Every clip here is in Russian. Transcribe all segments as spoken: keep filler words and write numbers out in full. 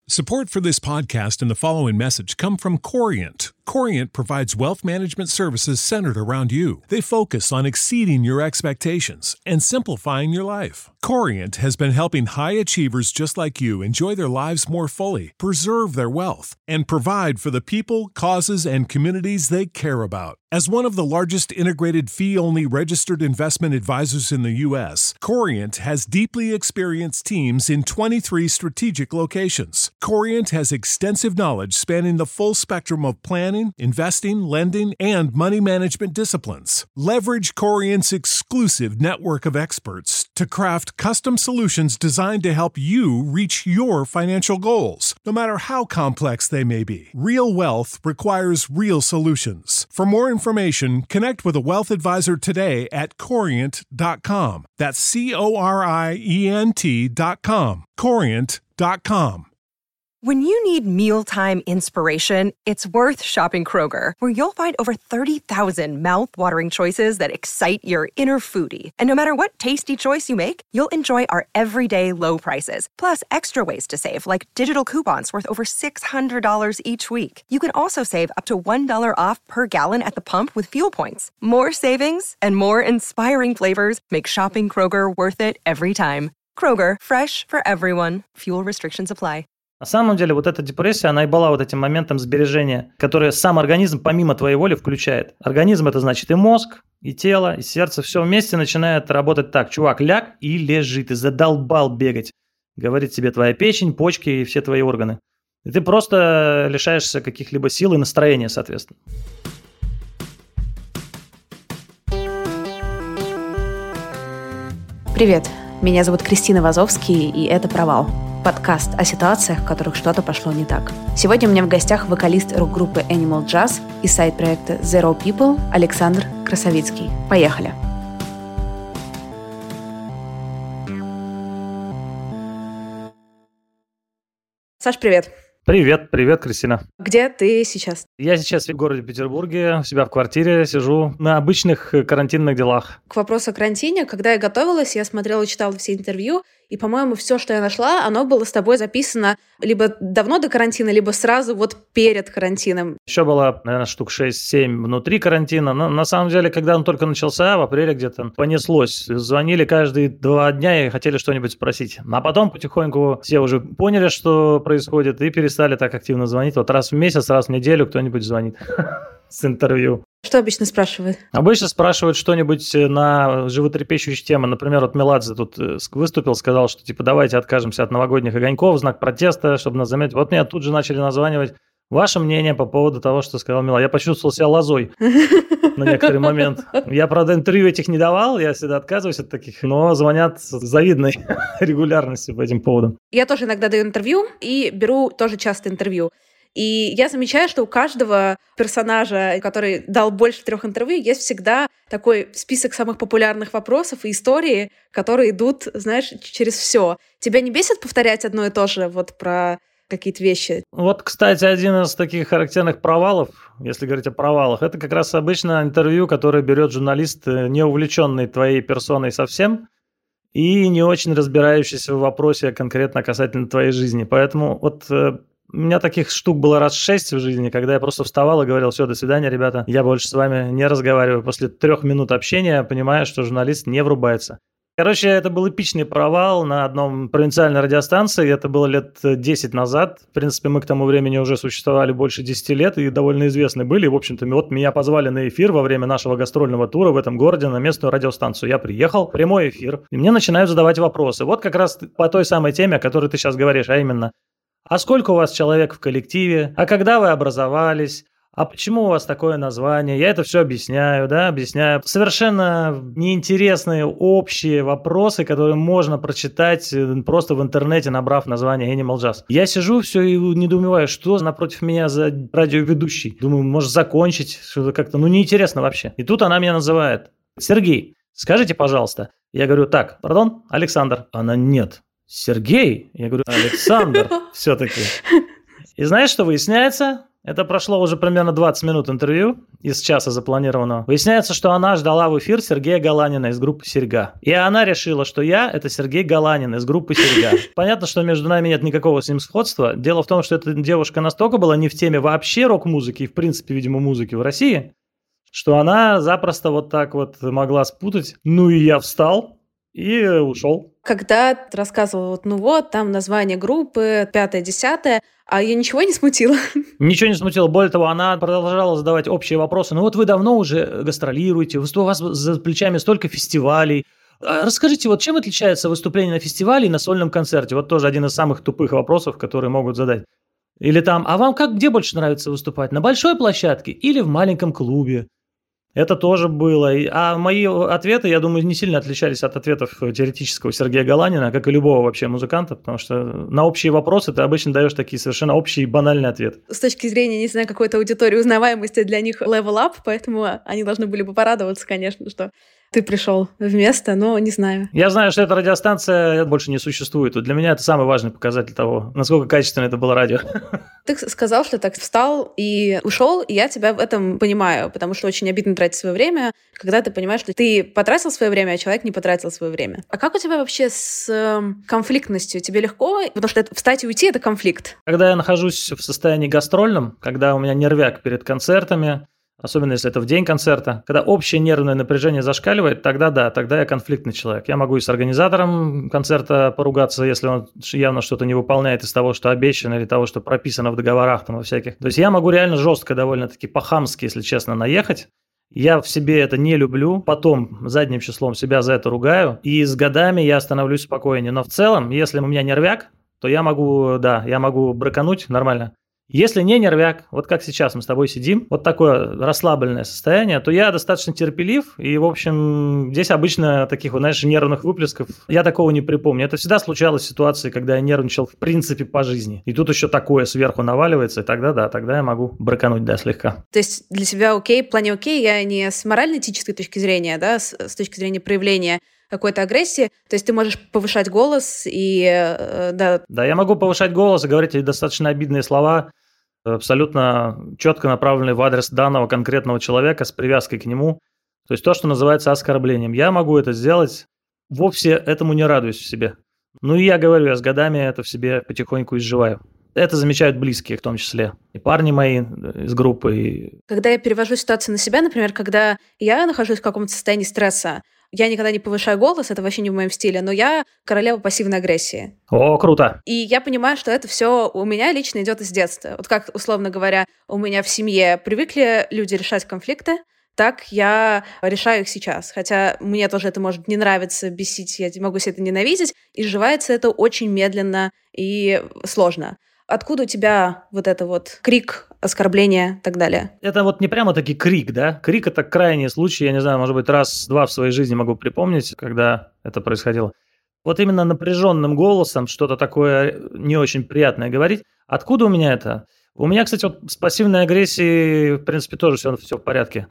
Support for this podcast and the following message come from Corient. Corient provides wealth management services centered around you. They focus on exceeding your expectations and simplifying your life. Corient has been helping high achievers just like you enjoy their lives more fully, preserve their wealth, and provide for the people, causes, and communities they care about. As one of the largest integrated fee-only registered investment advisors in the U S, Corient has deeply experienced teams in twenty-three strategic locations. Corient has extensive knowledge spanning the full spectrum of planning, investing, lending, and money management disciplines. Leverage Corient's exclusive network of experts to craft custom solutions designed to help you reach your financial goals, no matter how complex they may be. Real wealth requires real solutions. For more information, connect with a wealth advisor today at corient dot com. That's C O R I E N T dot com. corient dot com. When you need mealtime inspiration, it's worth shopping Kroger, where you'll find over thirty thousand mouth-watering choices that excite your inner foodie. And no matter what tasty choice you make, you'll enjoy our everyday low prices, plus extra ways to save, like digital coupons worth over six hundred dollars each week. You can also save up to one dollar off per gallon at the pump with fuel points. More savings and more inspiring flavors make shopping Kroger worth it every time. Kroger, fresh for everyone. Fuel restrictions apply. На самом деле вот эта депрессия, она и была вот этим моментом сбережения, который сам организм помимо твоей воли включает. Организм — это значит и мозг, и тело, и сердце, все вместе начинает работать так. Чувак, ляг и лежи, ты задолбал бегать, говорит тебе твоя печень, почки и все твои органы. И ты просто лишаешься каких-либо сил и настроения, соответственно. Привет, меня зовут Кристина Вазовский, и это «Провал». Подкаст о ситуациях, в которых что-то пошло не так. Сегодня у меня в гостях вокалист рок-группы Animal Jazz и сайт-проекта Zero People Александр Красовицкий. Поехали! Саш, привет! Привет, привет, Кристина. Где ты сейчас? Я сейчас в городе Петербурге, у себя в квартире сижу на обычных карантинных делах. К вопросу о карантине, когда я готовилась, я смотрела и читала все интервью, и, по-моему, все, что я нашла, оно было с тобой записано либо давно до карантина, либо сразу вот перед карантином. Еще было, наверное, штук шесть-семь внутри карантина, но на самом деле, когда он только начался, в апреле где-то понеслось. Звонили каждые два дня и хотели что-нибудь спросить. А потом потихоньку все уже поняли, что происходит, и перестали так активно звонить. Вот раз в месяц, раз в неделю кто-нибудь звонит с интервью. Что обычно спрашивают? Обычно спрашивают что-нибудь на животрепещущие темы. Например, вот Меладзе тут выступил, сказал, что типа давайте откажемся от новогодних огоньков в знак протеста, чтобы нас заметить. Вот меня тут же начали названивать. Ваше мнение по поводу того, что сказал Меладзе. Я почувствовал себя лозой на некоторый момент. Я, правда, интервью этих не давал, я всегда отказываюсь от таких, но звонят с завидной регулярностью по этим поводам. Я тоже иногда даю интервью и беру тоже часто интервью. И я замечаю, что у каждого персонажа, который дал больше трех интервью, есть всегда такой список самых популярных вопросов и истории, которые идут, знаешь, через все. Тебя не бесит повторять одно и то же вот про какие-то вещи? Вот, кстати, один из таких характерных провалов, если говорить о провалах, это как раз обычно интервью, которое берет журналист, не увлеченный твоей персоной совсем и не очень разбирающийся в вопросе конкретно касательно твоей жизни. Поэтому вот... У меня таких штук было раз шесть в жизни, когда я просто вставал и говорил: все, до свидания, ребята, я больше с вами не разговариваю. После трех минут общения понимаю, что журналист не врубается. Короче, это был эпичный провал на одном провинциальной радиостанции. Это было лет десять назад. В принципе, мы к тому времени уже существовали больше десяти лет и довольно известны были. И, в общем-то, вот меня позвали на эфир во время нашего гастрольного тура в этом городе на местную радиостанцию. Я приехал, прямой эфир, и мне начинают задавать вопросы. Вот как раз по той самой теме, о которой ты сейчас говоришь, а именно: а сколько у вас человек в коллективе? А когда вы образовались? А почему у вас такое название? Я это все объясняю, да, объясняю. Совершенно неинтересные общие вопросы, которые можно прочитать просто в интернете, набрав название Animal Jazz. Я сижу все и недоумеваю, что напротив меня за радиоведущий. Думаю, может закончить, что-то как-то, ну неинтересно вообще. И тут она меня называет: Сергей, скажите, пожалуйста. Я говорю: так, пардон, Александр. Она: нет. Сергей? Я говорю: Александр, все-таки. И знаешь, что выясняется? Это прошло уже примерно двадцать минут интервью из часа запланированного. Выясняется, что она ждала в эфир Сергея Галанина из группы «Серьга». И она решила, что я – это Сергей Галанин из группы «Серьга». Понятно, что между нами нет никакого с ним сходства. Дело в том, что эта девушка настолько была не в теме вообще рок-музыки и, в принципе, видимо, музыки в России, что она запросто вот так вот могла спутать. Ну и я встал и ушел. Когда ты рассказывал, вот, ну вот, там название группы, пятое-десятое, а ее ничего не смутило? Ничего не смутило. Более того, она продолжала задавать общие вопросы. Ну вот вы давно уже гастролируете, у вас за плечами столько фестивалей. Расскажите, вот чем отличается выступление на фестивале и на сольном концерте? Вот тоже один из самых тупых вопросов, которые могут задать. Или там, а вам как, где больше нравится выступать? На большой площадке или в маленьком клубе? Это тоже было. А мои ответы, я думаю, не сильно отличались от ответов теоретического Сергея Галанина, как и любого вообще музыканта, потому что на общие вопросы ты обычно даешь такие совершенно общие и банальные ответы. С точки зрения, не знаю, какой-то аудитории узнаваемости для них level up, поэтому они должны были бы порадоваться, конечно, что ты пришел вместо, но не знаю. Я знаю, что эта радиостанция больше не существует. Для меня это самый важный показатель того, насколько качественно это было радио. Ты сказал, что так встал и ушел, и я тебя в этом понимаю, потому что очень обидно тратить свое время, когда ты понимаешь, что ты потратил свое время, а человек не потратил свое время. А как у тебя вообще с конфликтностью? Тебе легко? Потому что встать и уйти — это конфликт. Когда я нахожусь в состоянии гастрольном, когда у меня нервяк перед концертами, особенно если это в день концерта, когда общее нервное напряжение зашкаливает, тогда да, тогда я конфликтный человек. Я могу и с организатором концерта поругаться, если он явно что-то не выполняет из того, что обещано, или того, что прописано в договорах там во всяких. То есть я могу реально жестко, довольно-таки по-хамски, если честно, наехать. Я в себе это не люблю, потом задним числом себя за это ругаю, и с годами я становлюсь спокойнее. Но в целом, если у меня нервяк, то я могу, да, я могу бракануть нормально. Если не нервяк, вот как сейчас мы с тобой сидим, вот такое расслабленное состояние, то я достаточно терпелив, и, в общем, здесь обычно таких, вот, знаешь, нервных выплесков я такого не припомню. Это всегда случалось в ситуации, когда я нервничал в принципе по жизни. И тут еще такое сверху наваливается, и тогда, да, тогда я могу бракануть, да, слегка. То есть для тебя окей, в плане окей, я не с морально-этической точки зрения, да, с, с точки зрения проявления какой-то агрессии, то есть ты можешь повышать голос и, э, да. Да, я могу повышать голос и говорить достаточно обидные слова, абсолютно четко направленные в адрес данного конкретного человека с привязкой к нему. То есть то, что называется оскорблением. Я могу это сделать, вовсе этому не радуюсь в себе. Ну и я говорю, я с годами это в себе потихоньку изживаю. Это замечают близкие в том числе. И парни мои из группы. И... Когда я перевожу ситуацию на себя, например, когда я нахожусь в каком-то состоянии стресса, я никогда не повышаю голос, это вообще не в моем стиле, но я королева пассивной агрессии. О, круто! И я понимаю, что это все у меня лично идет из детства. Вот как, условно говоря, у меня в семье привыкли люди решать конфликты, так я решаю их сейчас. Хотя мне тоже это может не нравиться, бесить, я могу себе это ненавидеть, и сживается это очень медленно и сложно. Откуда у тебя вот это вот крик, оскорбление и так далее? Это вот не прямо таки крик, да? Крик – это крайний случай, я не знаю, может быть, раз-два в своей жизни могу припомнить, когда это происходило. Вот именно напряженным голосом что-то такое не очень приятное говорить. Откуда у меня это? У меня, кстати, вот с пассивной агрессией, в принципе, тоже все, все в порядке.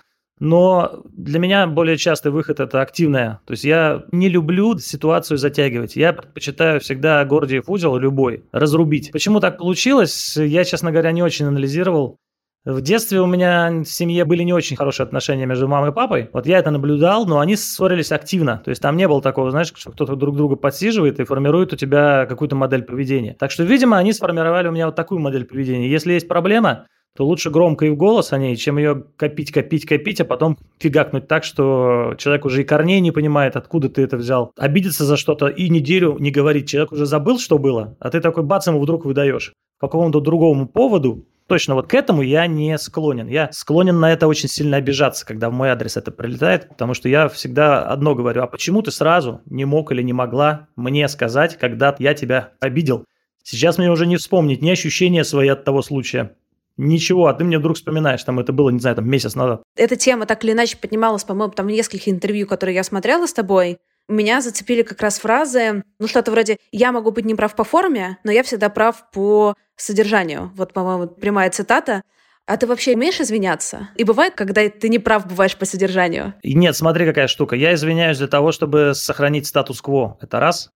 Но для меня более частый выход – это активная. То есть я не люблю ситуацию затягивать. Я предпочитаю всегда Гордиев узел любой разрубить. Почему так получилось, я, честно говоря, не очень анализировал. В детстве у меня в семье были не очень хорошие отношения между мамой и папой. Вот я это наблюдал, но они ссорились активно. То есть там не было такого, знаешь, что кто-то друг друга подсиживает и формирует у тебя какую-то модель поведения. Так что, видимо, они сформировали у меня вот такую модель поведения. Если есть проблема, то лучше громко и в голос о ней, чем ее копить, копить, копить, а потом фигакнуть так, что человек уже и корней не понимает, откуда ты это взял. Обидеться за что-то и неделю не говорить. Человек уже забыл, что было, а ты такой бац ему вдруг выдаешь. По какому-то другому поводу, точно вот к этому я не склонен. Я склонен на это очень сильно обижаться, когда в мой адрес это прилетает, потому что я всегда одно говорю: а почему ты сразу не мог или не могла мне сказать, когда я тебя обидел? Сейчас мне уже не вспомнить ни ощущения свои от того случая. Ничего, а ты мне вдруг вспоминаешь, там это было, не знаю, там месяц назад. Эта тема так или иначе поднималась, по-моему, там в нескольких интервью, которые я смотрела с тобой. Меня зацепили как раз фразы, ну что-то вроде «я могу быть неправ по форме, но я всегда прав по содержанию». Вот, по-моему, прямая цитата. А ты вообще умеешь извиняться? И бывает, когда ты не прав бываешь по содержанию? И нет, смотри, какая штука. Я извиняюсь для того, чтобы сохранить статус-кво. Это раз.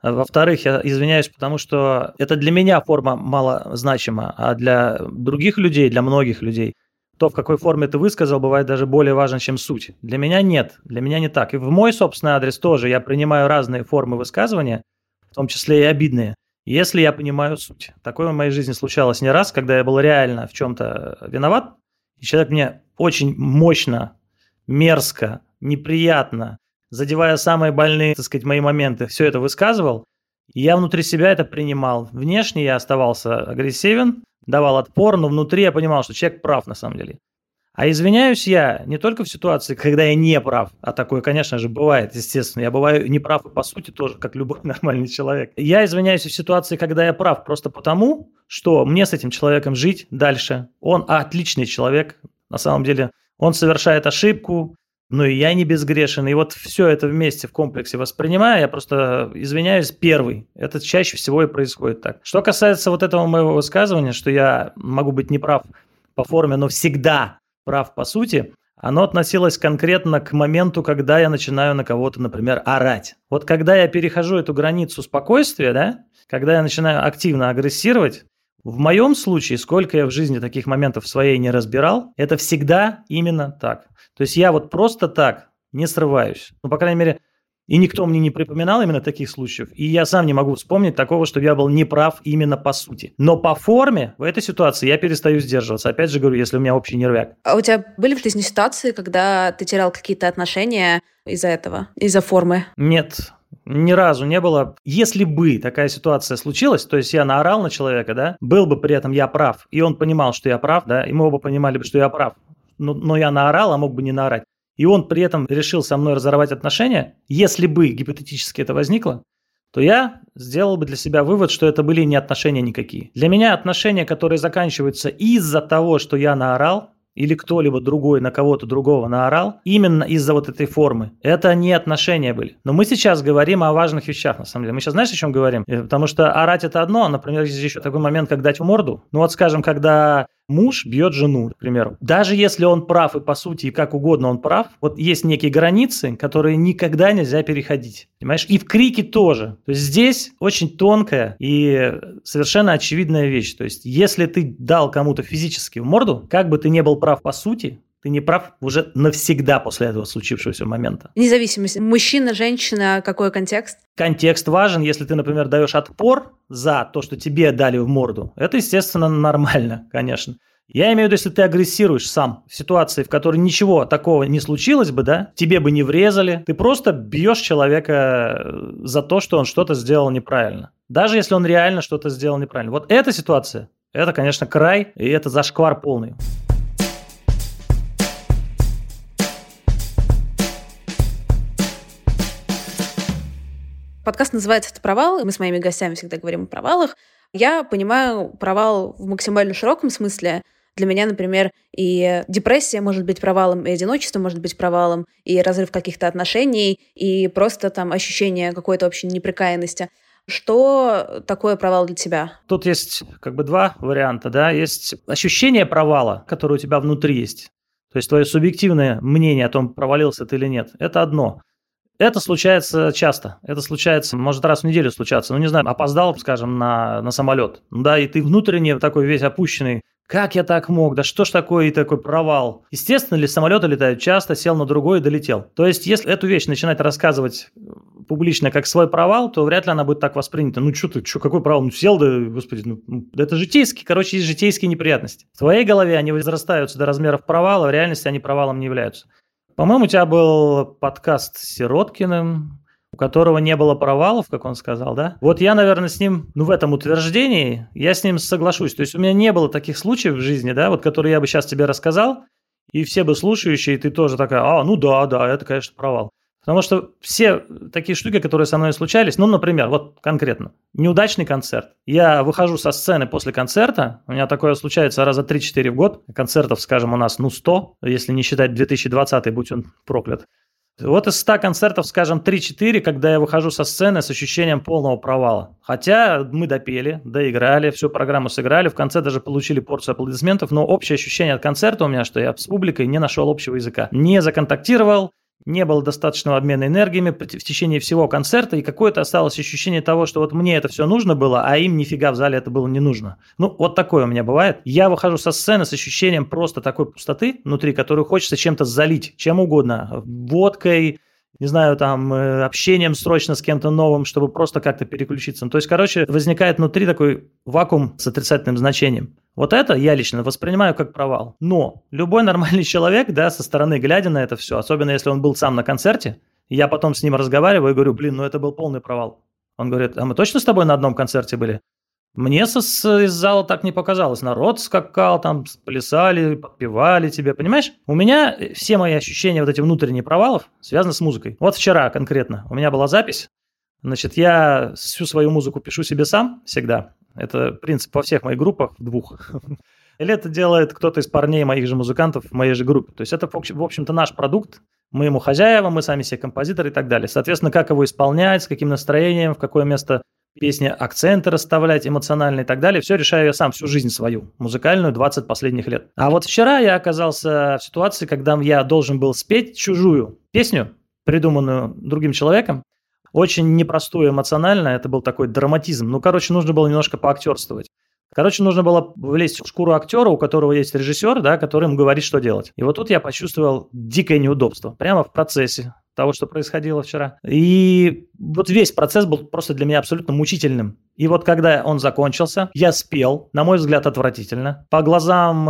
Во-вторых, я извиняюсь, потому что это для меня форма малозначима, а для других людей, для многих людей, то, в какой форме ты высказал, бывает даже более важно, чем суть. Для меня нет, для меня не так. И в мой собственный адрес тоже я принимаю разные формы высказывания, в том числе и обидные, если я понимаю суть. Такое в моей жизни случалось не раз, когда я был реально в чем-то виноват, и человек мне очень мощно, мерзко, неприятно, задевая самые больные, так сказать, мои моменты, все это высказывал, и я внутри себя это принимал. Внешне я оставался агрессивен, давал отпор, но внутри я понимал, что человек прав на самом деле. А извиняюсь я не только в ситуации, когда я не прав, а такое, конечно же, бывает, естественно. Я бываю не прав и по сути тоже, как любой нормальный человек. Я извиняюсь в ситуации, когда я прав, просто потому, что мне с этим человеком жить дальше. Он отличный человек, на самом деле. Он совершает ошибку, но и я не безгрешен. И вот все это вместе в комплексе воспринимая, я просто извиняюсь первый. Это чаще всего и происходит так. Что касается вот этого моего высказывания, что я могу быть неправ по форме, но всегда прав по сути, оно относилось конкретно к моменту, когда я начинаю на кого-то, например, орать. Вот когда я перехожу эту границу спокойствия, да, когда я начинаю активно агрессировать, в моем случае, сколько я в жизни таких моментов своей не разбирал, это всегда именно так. То есть я вот просто так не срываюсь. Ну, по крайней мере, и никто мне не припоминал именно таких случаев. И я сам не могу вспомнить такого, чтобы я был неправ именно по сути. Но по форме в этой ситуации я перестаю сдерживаться. Опять же говорю, если у меня общий нервяк. А у тебя были в жизни ситуации, когда ты терял какие-то отношения из-за этого, из-за формы? Нет. Ни разу не было. Если бы такая ситуация случилась, то есть я наорал на человека, да, был бы при этом я прав, и он понимал, что я прав, да, и мы оба понимали бы, что я прав, но, но я наорал, а мог бы не наорать, и он при этом решил со мной разорвать отношения, если бы гипотетически это возникло, то я сделал бы для себя вывод, что это были не отношения никакие. Для меня отношения, которые заканчиваются из-за того, что я наорал, или кто-либо другой на кого-то другого наорал, именно из-за вот этой формы. Это не отношения были. Но мы сейчас говорим о важных вещах, на самом деле. Мы сейчас знаешь, о чем говорим? Потому что орать – это одно, например, есть еще такой момент, как дать в морду. Ну вот, скажем, когда муж бьет жену, к примеру. Даже если он прав и по сути, и как угодно он прав, вот есть некие границы, которые никогда нельзя переходить. Понимаешь? И в крике тоже. То есть здесь очень тонкая и совершенно очевидная вещь. То есть если ты дал кому-то физически в морду, как бы ты не был прав по сути, ты не прав уже навсегда после этого случившегося момента. Независимость. Мужчина, женщина, какой контекст? Контекст важен. Если ты, например, даешь отпор за то, что тебе дали в морду, это, естественно, нормально, конечно. Я имею в виду, если ты агрессируешь сам в ситуации, в которой ничего такого не случилось бы, да, тебе бы не врезали, ты просто бьешь человека за то, что он что-то сделал неправильно. Даже если он реально что-то сделал неправильно. Вот эта ситуация, это, конечно, край, и это зашквар полный. Подкаст называется «Это провал», и мы с моими гостями всегда говорим о провалах. Я понимаю провал в максимально широком смысле. Для меня, например, и депрессия может быть провалом, и одиночество может быть провалом, и разрыв каких-то отношений, и просто там ощущение какой-то общей неприкаянности. Что такое провал для тебя? Тут есть как бы два варианта, да. Есть ощущение провала, которое у тебя внутри есть. То есть твое субъективное мнение о том, провалился ты или нет. Это одно. Это случается часто. Это случается, может, раз в неделю случаться. Ну, не знаю, опоздал, скажем, на, на самолет. Да, и ты внутренне такой весь опущенный. Как я так мог? Да что ж такое и такой провал? Естественно ли, самолеты летают часто, сел на другой и долетел. То есть, если эту вещь начинать рассказывать публично как свой провал, то вряд ли она будет так воспринята. Ну, что ты, что, какой провал? Ну, сел, да, господи, ну, да это житейские, короче, есть житейские неприятности. В твоей голове они возрастаются до размеров провала, в реальности они провалом не являются. По-моему, у тебя был подкаст с Сироткиным, у которого не было провалов, как он сказал, да? Вот я, наверное, с ним, ну, в этом утверждении, я с ним соглашусь. То есть у меня не было таких случаев в жизни, да, вот которые я бы сейчас тебе рассказал, и все бы слушающие, ты тоже такая, а, ну да, да, это, конечно, провал. Потому что все такие штуки, которые со мной случались, ну, например, вот конкретно, неудачный концерт. Я выхожу со сцены после концерта, у меня такое случается раза три-четыре в год, концертов, скажем, у нас, ну, сто, если не считать две тысячи двадцатый, будь он проклят. Вот из ста концертов, скажем, три-четыре, когда я выхожу со сцены с ощущением полного провала. Хотя мы допели, доиграли, всю программу сыграли, в конце даже получили порцию аплодисментов, но общее ощущение от концерта у меня, что я с публикой не нашел общего языка. Не законтактировал, не было достаточного обмена энергиями в течение всего концерта, и какое-то осталось ощущение того, что вот мне это все нужно было, а им нифига в зале это было не нужно. Ну, вот такое у меня бывает. Я выхожу со сцены с ощущением просто такой пустоты внутри, которую хочется чем-то залить, чем угодно, водкой, не знаю, там, общением срочно с кем-то новым, чтобы просто как-то переключиться. Ну, то есть, короче, возникает внутри такой вакуум с отрицательным значением. Вот это я лично воспринимаю как провал. Но любой нормальный человек, да, со стороны глядя на это все, особенно если он был сам на концерте, я потом с ним разговариваю и говорю, блин, ну это был полный провал. Он говорит, а мы точно с тобой на одном концерте были? Мне со, с, из зала так не показалось. Народ скакал, там плясали, подпевали тебе, понимаешь? У меня все мои ощущения, вот эти внутренние провалов, связаны с музыкой. Вот вчера конкретно у меня была запись. Значит, я всю свою музыку пишу себе сам всегда. Это принцип во всех моих группах, в двух. Или это делает кто-то из парней, моих же музыкантов, в моей же группе. То есть это, в общем-то, наш продукт. Мы ему хозяева, мы сами себе композиторы и так далее. Соответственно, как его исполнять, с каким настроением, в какое место песни, акценты расставлять, эмоциональные и так далее. Все решаю я сам всю жизнь свою, музыкальную, двадцать последних лет. А вот вчера я оказался в ситуации, когда я должен был спеть чужую песню, придуманную другим человеком. Очень непростую эмоционально, это был такой драматизм. Ну, короче, нужно было немножко поактерствовать. Короче, нужно было влезть в шкуру актера, у которого есть режиссер, да, который ему говорит, что делать. И вот тут я почувствовал дикое неудобство. Прямо в процессе того, что происходило вчера. И вот весь процесс был просто для меня абсолютно мучительным. И вот когда он закончился, я спел, на мой взгляд, отвратительно. По глазам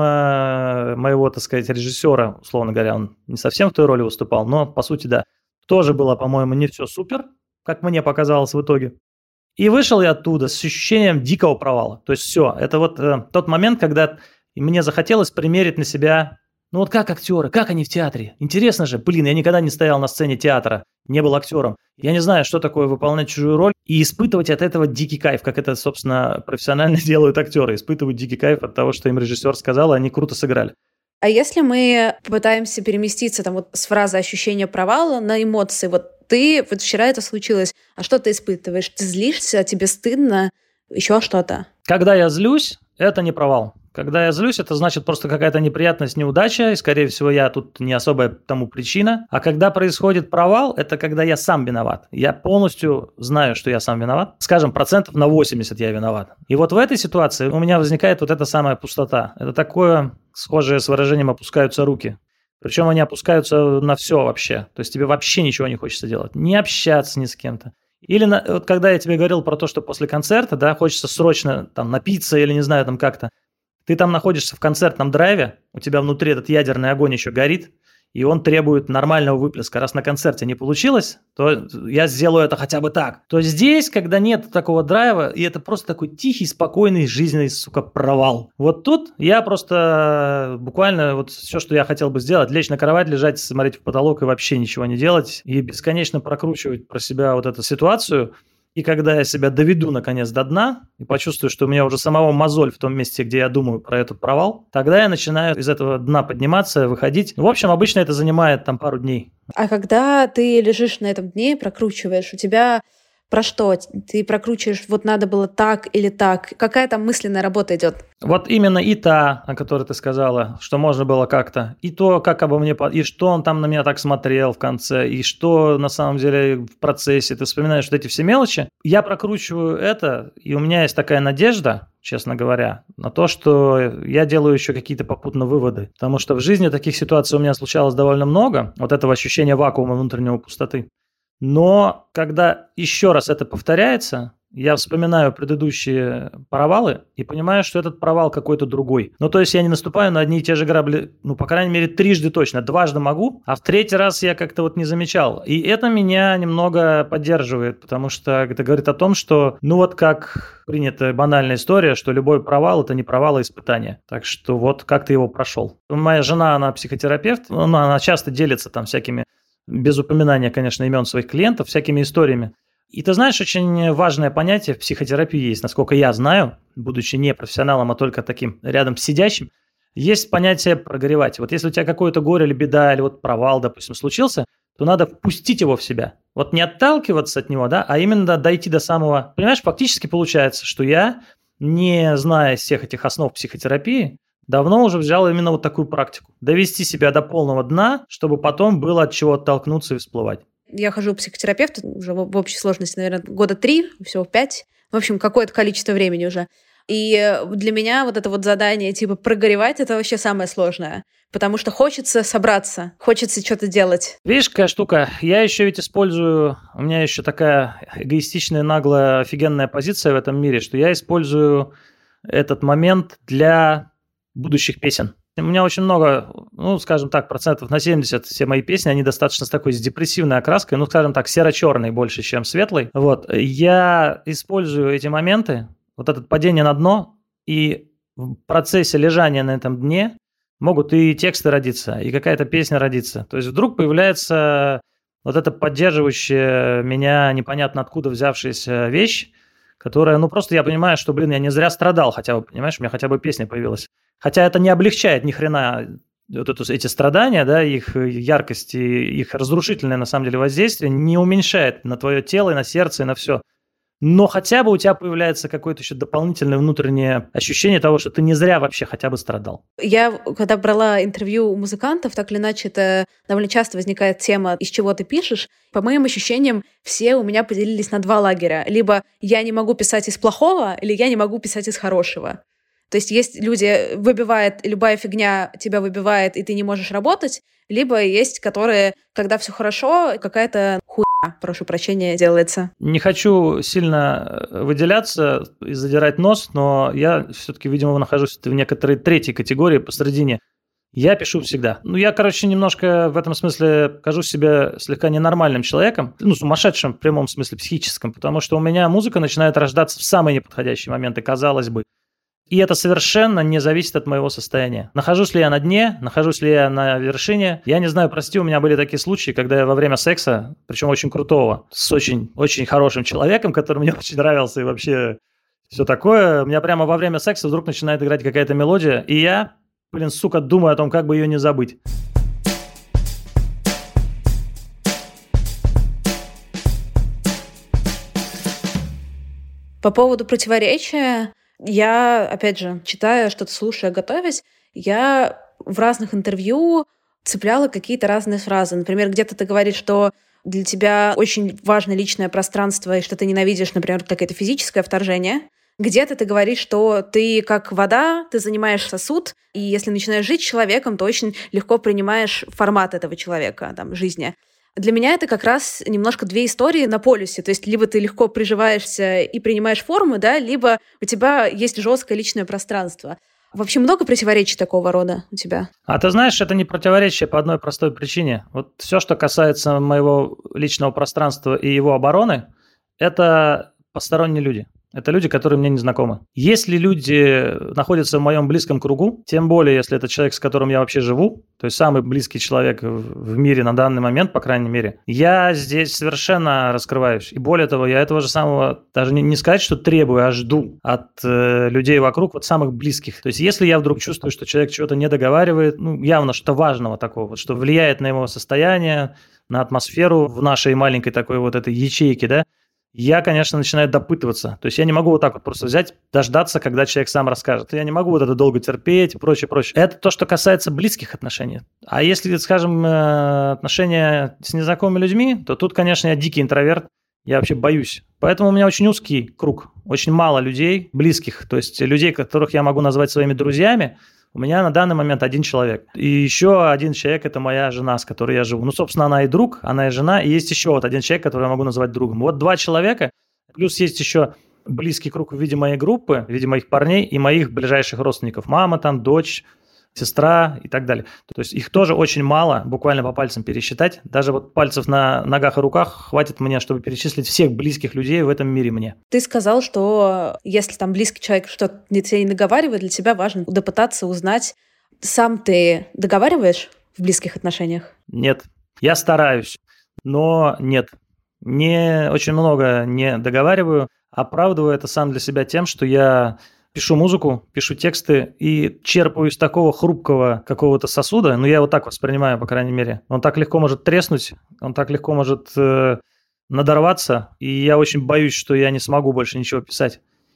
э, моего, так сказать, режиссера, условно говоря, он не совсем в той роли выступал, но, по сути, да, тоже было, по-моему, не все супер, как мне показалось в итоге. И вышел я оттуда с ощущением дикого провала. То есть все, это вот э, тот момент, когда мне захотелось примерить на себя, ну вот как актеры, как они в театре. Интересно же, блин, я никогда не стоял на сцене театра, не был актером. Я не знаю, что такое выполнять чужую роль и испытывать от этого дикий кайф, как это, собственно, профессионально делают актеры. Испытывают дикий кайф от того, что им режиссер сказал, и они круто сыграли. А если мы попытаемся переместиться там вот с фразы ощущения провала на эмоции, вот ты, вот вчера это случилось, а что ты испытываешь? Ты злишься, тебе стыдно, еще что-то? Когда я злюсь, это не провал. Когда я злюсь, это значит просто какая-то неприятность, неудача, и, скорее всего, я тут не особая тому причина. А когда происходит провал, это когда я сам виноват. Я полностью знаю, что я сам виноват. Скажем, процентов на восемьдесят я виноват. И вот в этой ситуации у меня возникает вот эта самая пустота. Это такое, схожее с выражением «опускаются руки». Причем они опускаются на все вообще. То есть тебе вообще ничего не хочется делать. Не общаться ни с кем-то. Или на, вот когда я тебе говорил про то, что после концерта, да, хочется срочно там напиться или не знаю, там как-то. Ты там находишься в концертном драйве, у тебя внутри этот ядерный огонь еще горит, и он требует нормального выплеска. Раз на концерте не получилось, то я сделаю это хотя бы так. То здесь, когда нет такого драйва, и это просто такой тихий, спокойный, жизненный, сука, провал. Вот тут я просто буквально вот все, что я хотел бы сделать, лечь на кровать, лежать, смотреть в потолок и вообще ничего не делать, и бесконечно прокручивать про себя вот эту ситуацию. И когда я себя доведу, наконец, до дна и почувствую, что у меня уже самого мозоль в том месте, где я думаю про этот провал, тогда я начинаю из этого дна подниматься, выходить. В общем, обычно это занимает там пару дней. А когда ты лежишь на этом дне и прокручиваешь, у тебя про что? Ты прокручиваешь, вот надо было так или так? Какая там мысленная работа идет? Вот именно и та, о которой ты сказала, что можно было как-то, и то, как обо мне, и что он там на меня так смотрел в конце, и что на самом деле в процессе. Ты вспоминаешь вот эти все мелочи. Я прокручиваю это, и у меня есть такая надежда, честно говоря, на то, что я делаю еще какие-то попутно выводы. Потому что в жизни таких ситуаций у меня случалось довольно много, вот этого ощущения вакуума, внутреннего пустоты. Но когда еще раз это повторяется, я вспоминаю предыдущие провалы и понимаю, что этот провал какой-то другой. Ну, то есть я не наступаю на одни и те же грабли, ну, по крайней мере, трижды точно. Дважды могу, а в третий раз я как-то вот не замечал. И это меня немного поддерживает, потому что это говорит о том, что, ну, вот как принята банальная история, что любой провал – это не провал, а испытание. Так что вот как ты его прошел. Моя жена, она психотерапевт, ну, она часто делится там всякими, без упоминания, конечно, имен своих клиентов, всякими историями. И ты знаешь, очень важное понятие в психотерапии есть, насколько я знаю, будучи не профессионалом, а только таким рядом сидящим, есть понятие прогоревать. Вот если у тебя какое-то горе или беда, или вот провал, допустим, случился, то надо впустить его в себя. Вот не отталкиваться от него, да, а именно дойти до самого... Понимаешь, фактически получается, что я, не зная всех этих основ психотерапии, давно уже взял именно вот такую практику. Довести себя до полного дна, чтобы потом было от чего оттолкнуться и всплывать. Я хожу к психотерапевту уже в общей сложности, наверное, года три, всего пять. В общем, какое-то количество времени уже. И для меня вот это вот задание, типа, прогоревать, это вообще самое сложное. Потому что хочется собраться, хочется что-то делать. Видишь, какая штука? Я еще ведь использую... У меня еще такая эгоистичная, наглая, офигенная позиция в этом мире, что я использую этот момент для будущих песен. У меня очень много, ну, скажем так, процентов на семьдесят все мои песни, они достаточно с такой с депрессивной окраской, ну, скажем так, серо-черной больше, чем светлой. Вот. Я использую эти моменты, вот это падение на дно, и в процессе лежания на этом дне могут и тексты родиться, и какая-то песня родиться. То есть вдруг появляется вот эта поддерживающая меня непонятно откуда взявшаяся вещь, которая, ну, просто я понимаю, что, блин, я не зря страдал хотя бы, понимаешь, у меня хотя бы песня появилась. Хотя это не облегчает ни хрена вот эту, эти страдания, да, их яркость и их разрушительное, на самом деле, воздействие не уменьшает на твое тело, и на сердце, и на все. Но хотя бы у тебя появляется какое-то еще дополнительное внутреннее ощущение того, что ты не зря вообще хотя бы страдал. Я, когда брала интервью у музыкантов, так или иначе, это довольно часто возникает тема, из чего ты пишешь. По моим ощущениям, все у меня поделились на два лагеря. Либо я не могу писать из плохого, или я не могу писать из хорошего. То есть есть люди, выбивает, любая фигня тебя выбивает, и ты не можешь работать, либо есть, которые, когда все хорошо, какая-то хуйня, прошу прощения, делается. Не хочу сильно выделяться и задирать нос, но я все-таки, видимо, нахожусь в некоторой третьей категории посередине. Я пишу всегда. Ну, я, короче, немножко в этом смысле кажусь себе слегка ненормальным человеком, ну, сумасшедшим в прямом смысле психическом, потому что у меня музыка начинает рождаться в самые неподходящие моменты, казалось бы. И это совершенно не зависит от моего состояния. Нахожусь ли я на дне, нахожусь ли я на вершине. Я не знаю, прости, у меня были такие случаи, когда я во время секса, причем очень крутого, с очень, очень хорошим человеком, который мне очень нравился и вообще все такое, у меня прямо во время секса вдруг начинает играть какая-то мелодия, и я, блин, сука, думаю о том, как бы ее не забыть. По поводу противоречия... Я, опять же, читая, что-то слушая, готовясь, я в разных интервью цепляла какие-то разные фразы. Например, где-то ты говоришь, что для тебя очень важно личное пространство и что ты ненавидишь, например, какое-то физическое вторжение. Где-то ты говоришь, что ты как вода, ты занимаешь сосуд, и если начинаешь жить с человеком, то очень легко принимаешь формат этого человека, там, жизни. Для меня это как раз немножко две истории на полюсе. То есть либо ты легко приживаешься и принимаешь формы, да, либо у тебя есть жесткое личное пространство. Вообще много противоречий такого рода у тебя? А ты знаешь, это не противоречие по одной простой причине. Вот все, что касается моего личного пространства и его обороны, это посторонние люди. Это люди, которые мне не знакомы. Если люди находятся в моем близком кругу, тем более, если это человек, с которым я вообще живу, то есть самый близкий человек в мире на данный момент, по крайней мере, я здесь совершенно раскрываюсь. И более того, я этого же самого, даже не, не сказать, что требую, а жду от э, людей вокруг, вот самых близких. То есть если я вдруг чувствую, что человек чего-то не договаривает, ну, явно что-то важного такого, вот, что влияет на его состояние, на атмосферу в нашей маленькой такой вот этой ячейке, да, я, конечно, начинаю допытываться. То есть я не могу вот так вот просто взять, дождаться, когда человек сам расскажет. Я не могу вот это долго терпеть и прочее, прочее. Это то, что касается близких отношений. А если, скажем, отношения с незнакомыми людьми, то тут, конечно, я дикий интроверт. Я вообще боюсь. Поэтому у меня очень узкий круг. Очень мало людей близких. То есть людей, которых я могу назвать своими друзьями, у меня на данный момент один человек. И еще один человек – это моя жена, с которой я живу. Ну, собственно, она и друг, она и жена. И есть еще вот один человек, которого я могу назвать другом. Вот два человека. Плюс есть еще близкий круг в виде моей группы, в виде моих парней и моих ближайших родственников. Мама там, дочь, сестра и так далее. То есть их тоже очень мало, буквально по пальцам пересчитать. Даже вот пальцев на ногах и руках хватит мне, чтобы перечислить всех близких людей в этом мире мне. Ты сказал, что если там близкий человек что-то тебе не договаривает, для тебя важно допытаться узнать, сам ты договариваешь в близких отношениях? Нет. Я стараюсь, но нет. Не очень много не договариваю. Оправдываю это сам для себя тем, что я пишу музыку, пишу тексты и черпаю из такого хрупкого какого-то сосуда, ну, я его так воспринимаю, по крайней мере. Он так легко может треснуть, он так легко может э, надорваться, и я очень боюсь, что я не смогу больше ничего писать.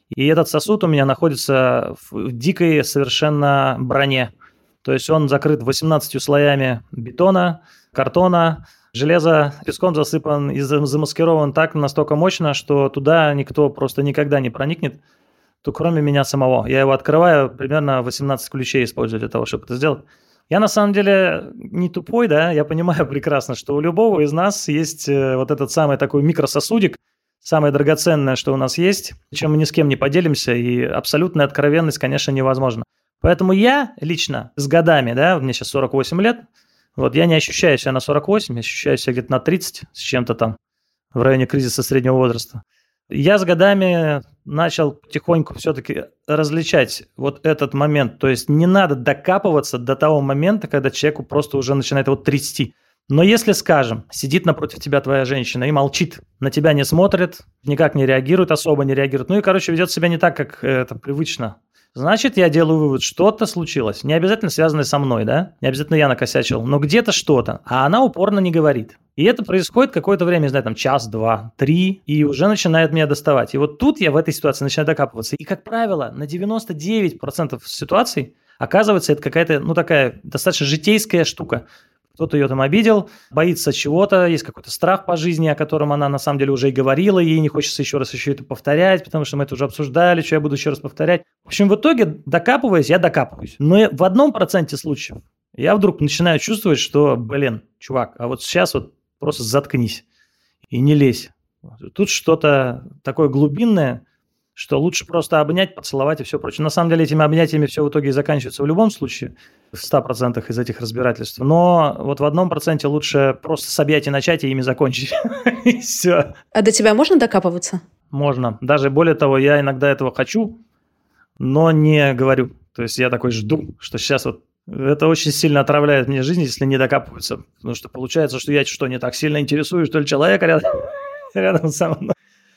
И этот сосуд у меня находится в дикой совершенно броне. То есть он закрыт восемнадцатью слоями бетона, картона, железа, песком засыпан и замаскирован так настолько мощно, что туда никто просто никогда не проникнет, то кроме меня самого. Я его открываю, примерно восемнадцать ключей использую для того, чтобы это сделать. Я на самом деле не тупой, да, я понимаю прекрасно, что у любого из нас есть вот этот самый такой микрососудик, самое драгоценное, что у нас есть, чем мы ни с кем не поделимся, и абсолютная откровенность, конечно, невозможна. Поэтому я лично с годами, да, мне сейчас сорок восемь лет, вот я не ощущаю себя на сорок восемь, я ощущаю себя где-то на тридцать с чем-то там, в районе кризиса среднего возраста. Я с годами начал потихоньку все-таки различать вот этот момент. То есть не надо докапываться до того момента, когда человеку просто уже начинает вот трясти. Но если, скажем, сидит напротив тебя твоя женщина и молчит, на тебя не смотрит, никак не реагирует, особо не реагирует, ну и, короче, ведет себя не так, как это привычно, значит, я делаю вывод, что-то случилось. Не обязательно связанное со мной, да? Не обязательно я накосячил, но где-то что-то. А она упорно не говорит. И это происходит какое-то время, не знаю, там час, два, три, и уже начинает меня доставать. И вот тут я в этой ситуации начинаю докапываться. И, как правило, на девяносто девять процентов ситуаций, оказывается, это какая-то, ну, такая достаточно житейская штука. Кто-то ее там обидел, боится чего-то, есть какой-то страх по жизни, о котором она на самом деле уже и говорила, ей не хочется еще раз еще это повторять, потому что мы это уже обсуждали, что я буду еще раз повторять. В общем, в итоге, докапываясь, я докапываюсь. Но в одном проценте случаев я вдруг начинаю чувствовать, что, блин, чувак, а вот сейчас вот просто заткнись и не лезь. Тут что-то такое глубинное, что лучше просто обнять, поцеловать и все прочее. На самом деле этими обнятиями все в итоге и заканчивается в любом случае, в ста процентах из этих разбирательств. Но вот в одном проценте лучше просто с объятий начать и ими закончить. И все. А до тебя можно докапываться? Можно. Даже более того, я иногда этого хочу, но не говорю. То есть я такой жду, что сейчас вот это очень сильно отравляет мне жизнь, если не докапываются. Потому что получается, что я что, не так сильно интересуюсь, что ли, человека рядом, рядом со мной.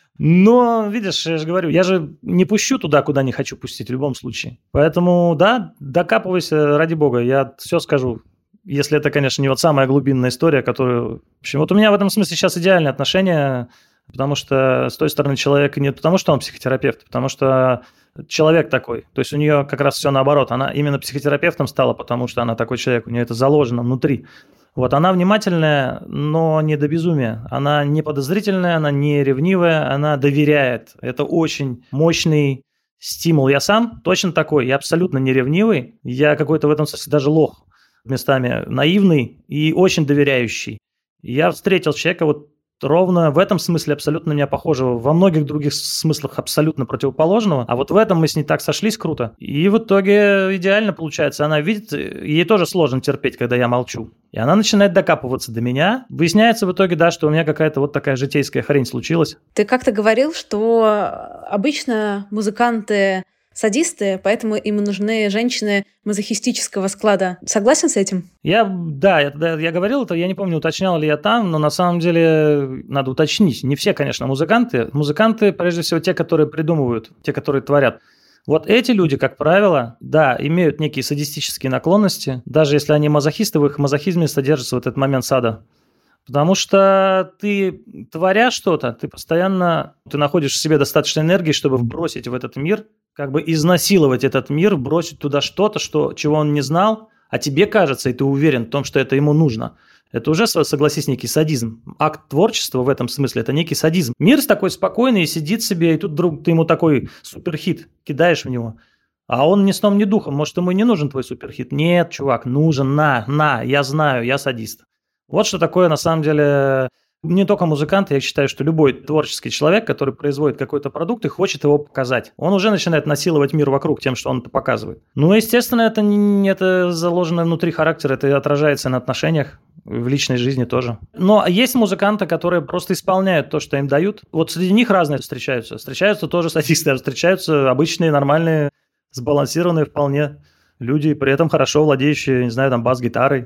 Но, видишь, я же говорю, я же не пущу туда, куда не хочу пустить в любом случае. Поэтому, да, докапывайся, ради бога, я все скажу. Если это, конечно, не вот самая глубинная история, которую... В общем, вот у меня в этом смысле сейчас идеальные отношения, потому что с той стороны человека не потому, что он психотерапевт, потому что человек такой. То есть у нее как раз все наоборот. Она именно психотерапевтом стала, потому что она такой человек, у нее это заложено внутри. Вот, она внимательная, но не до безумия. Она не подозрительная, она не ревнивая, она доверяет. Это очень мощный стимул. Я сам точно такой, я абсолютно не ревнивый. Я какой-то в этом смысле даже лох, местами наивный и очень доверяющий. Я встретил человека вот ровно в этом смысле абсолютно на меня похожего, во многих других смыслах абсолютно противоположного, а вот в этом мы с ней так сошлись круто. И в итоге идеально получается. Она видит, ей тоже сложно терпеть, когда я молчу. И она начинает докапываться до меня. Выясняется в итоге, да, что у меня какая-то вот такая житейская хрень случилась. Ты как-то говорил, что обычно музыканты садисты, поэтому им нужны женщины мазохистического склада. Согласен с этим? Я, да, я, я говорил это, я не помню, уточнял ли я там, но на самом деле надо уточнить. Не все, конечно, музыканты. Музыканты, прежде всего, те, которые придумывают, те, которые творят. Вот эти люди, как правило, да, имеют некие садистические наклонности, даже если они мазохисты, в их мазохизме содержится вот этот момент сада. Потому что ты, творя что-то, ты постоянно, ты находишь в себе достаточно энергии, чтобы вбросить в этот мир, как бы изнасиловать этот мир, бросить туда что-то, что, чего он не знал, а тебе кажется, и ты уверен в том, что это ему нужно. Это уже, согласись, некий садизм. Акт творчества в этом смысле – это некий садизм. Мир такой спокойный, сидит себе, и тут вдруг ты ему такой суперхит кидаешь в него. А он ни сном, ни духом. Может, ему и не нужен твой суперхит. Нет, чувак, нужен, на, на, я знаю, я садист. Вот что такое, на самом деле, не только музыканты, я считаю, что любой творческий человек, который производит какой-то продукт и хочет его показать, он уже начинает насиловать мир вокруг тем, что он это показывает. Ну, естественно, это, не, это заложено внутри характера, это отражается на отношениях, в личной жизни тоже. Но есть музыканты, которые просто исполняют то, что им дают. Вот среди них разные встречаются. Встречаются тоже садисты, встречаются обычные, нормальные, сбалансированные вполне люди, при этом хорошо владеющие, не знаю, там, бас-гитарой,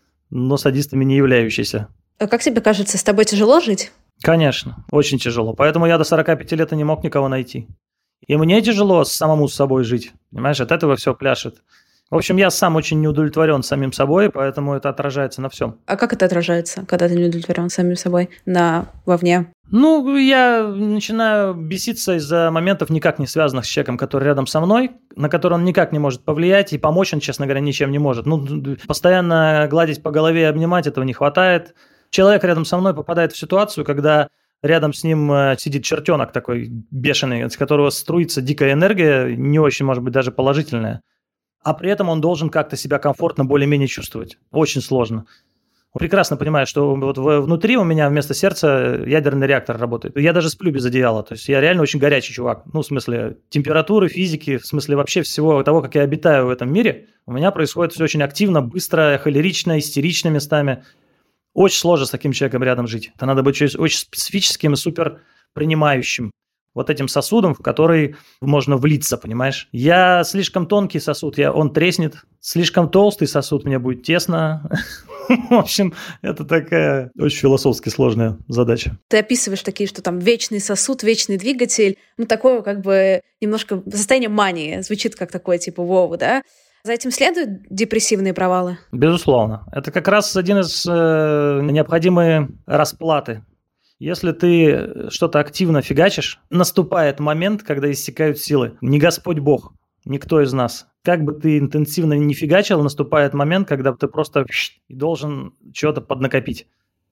но садистами не являющиеся. А как тебе кажется, с тобой тяжело жить? Конечно, очень тяжело. Поэтому я до сорока пяти лет и не мог никого найти. И мне тяжело самому с собой жить. Понимаешь, от этого все пляшет. В общем, я сам очень не удовлетворен самим собой, поэтому это отражается на всем. А как это отражается, когда ты не удовлетворен самим собой на вовне? Ну, я начинаю беситься из-за моментов, никак не связанных с человеком, который рядом со мной, на который он никак не может повлиять, и помочь он, честно говоря, ничем не может. Ну, постоянно гладить по голове и обнимать этого не хватает. Человек рядом со мной попадает в ситуацию, когда рядом с ним сидит чертенок такой бешеный, с которого струится дикая энергия, не очень, может быть, даже положительная. А при этом он должен как-то себя комфортно более-менее чувствовать. Очень сложно. Он прекрасно понимает, что вот внутри у меня вместо сердца ядерный реактор работает. Я даже сплю без одеяла. То есть я реально очень горячий чувак. Ну, в смысле температуры, физики, в смысле вообще всего того, как я обитаю в этом мире. У меня происходит все очень активно, быстро, холерично, истерично местами. Очень сложно с таким человеком рядом жить. Это надо быть очень специфическим и супер принимающим. Вот этим сосудом, в который можно влиться, понимаешь? Я слишком тонкий сосуд, я, он треснет. Слишком толстый сосуд, мне будет тесно. В общем, это такая очень философски сложная задача. Ты описываешь такие, что там вечный сосуд, вечный двигатель. Ну, такое как бы немножко состояние мании. Звучит как такое, типа, воу, да? За этим следуют депрессивные провалы? Безусловно. Это как раз один из э, необходимой расплаты. Если ты что-то активно фигачишь, наступает момент, когда иссякают силы. Не Господь Бог, никто из нас. Как бы ты интенсивно не фигачил, наступает момент, когда ты просто должен что-то поднакопить.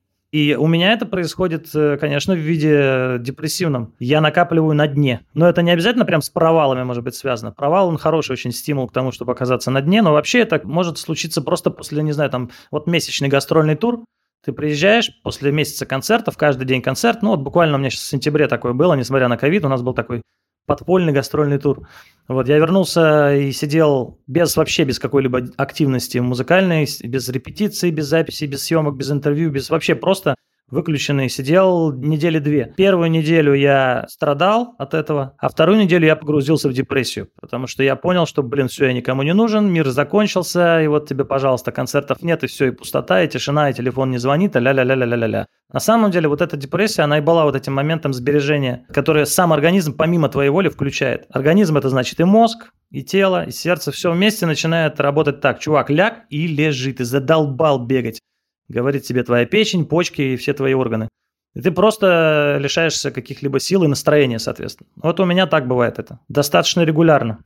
И у меня это происходит, конечно, в виде депрессивном. Я накапливаю на дне. Но это не обязательно прям с провалами может быть связано. Провал, он хороший очень стимул к тому, чтобы оказаться на дне. Но вообще это может случиться просто после, не знаю, там, вот месячный гастрольный тур. Ты приезжаешь после месяца концертов, каждый день концерт. Ну вот буквально у меня сейчас в сентябре такое было, несмотря на ковид, у нас был такой подпольный гастрольный тур. Вот я вернулся и сидел без вообще без какой-либо активности музыкальной, без репетиций, без записей, без съемок, без интервью, без вообще просто выключенный. Сидел недели две. Первую неделю я страдал от этого, а вторую неделю я погрузился в депрессию, потому что я понял, что, блин, все, я никому не нужен, мир закончился, и вот тебе, пожалуйста, концертов нет, и все, и пустота, и тишина, и телефон не звонит, а ля-ля-ля-ля-ля-ля. На самом деле вот эта депрессия, она и была вот этим моментом сбережения, который сам организм помимо твоей воли включает. Организм – это значит и мозг, и тело, и сердце, все вместе начинает работать так. Чувак, ляг и лежи, ты задолбал бегать. Говорит тебе твоя печень, почки и все твои органы. И ты просто лишаешься каких-либо сил и настроения, соответственно. Вот у меня так бывает это. Достаточно регулярно.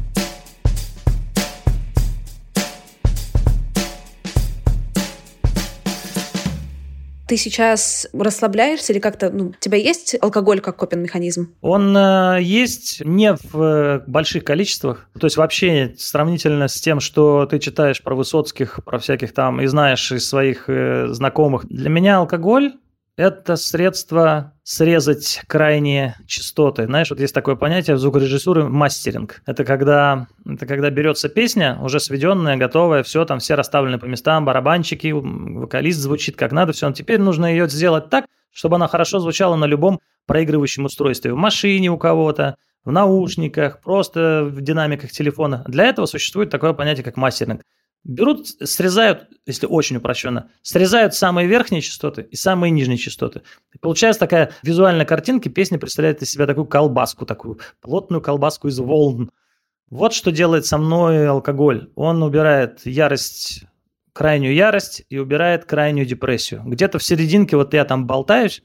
Ты сейчас расслабляешься или как-то, ну, у тебя есть алкоголь как копинг-механизм? Он э, есть не в э, больших количествах. То есть вообще сравнительно с тем, что ты читаешь про Высоцких, про всяких там и знаешь из своих э, знакомых. Для меня алкоголь – это средство срезать крайние частоты. Знаешь, вот есть такое понятие в звукорежиссуре – мастеринг. Это когда, это когда берется песня, уже сведенная, готовая, все там, все расставлены по местам, барабанчики, вокалист звучит как надо, все. Теперь нужно ее сделать так, чтобы она хорошо звучала на любом проигрывающем устройстве. В машине у кого-то, в наушниках, просто в динамиках телефона. Для этого существует такое понятие, как мастеринг. Берут, срезают, если очень упрощенно, срезают самые верхние частоты и самые нижние частоты. И получается такая визуальная картинка, песня представляет из себя такую колбаску, такую плотную колбаску из волн. Вот что делает со мной алкоголь. Он убирает ярость, крайнюю ярость и убирает крайнюю депрессию. Где-то в серединке вот я там болтаюсь,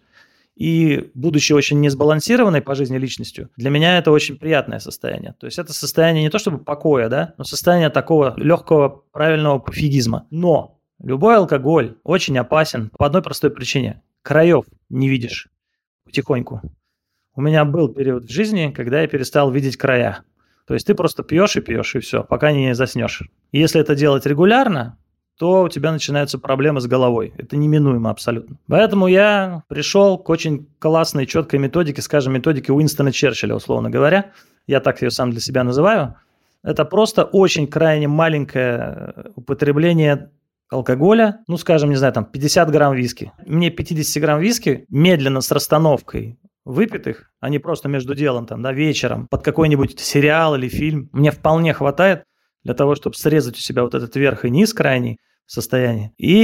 и будучи очень несбалансированной по жизни личностью, для меня это очень приятное состояние. То есть это состояние не то чтобы покоя, да, но состояние такого легкого, правильного пофигизма. Но любой алкоголь очень опасен по одной простой причине. Краев не видишь потихоньку. У меня был период в жизни, когда я перестал видеть края. То есть ты просто пьешь и пьешь, и все, пока не заснешь. И если это делать регулярно, то у тебя начинаются проблемы с головой. Это неминуемо абсолютно. Поэтому я пришел к очень классной, четкой методике, скажем, методике Уинстона Черчилля, условно говоря. Я так ее сам для себя называю. Это просто очень крайне маленькое употребление алкоголя. Ну, скажем, не знаю, там пятьдесят грамм виски. Мне пятьдесят грамм виски медленно с расстановкой выпитых, а не просто между делом, там, да, вечером, под какой-нибудь сериал или фильм. Мне вполне хватает для того, чтобы срезать у себя вот этот верх и низ крайний состояние. И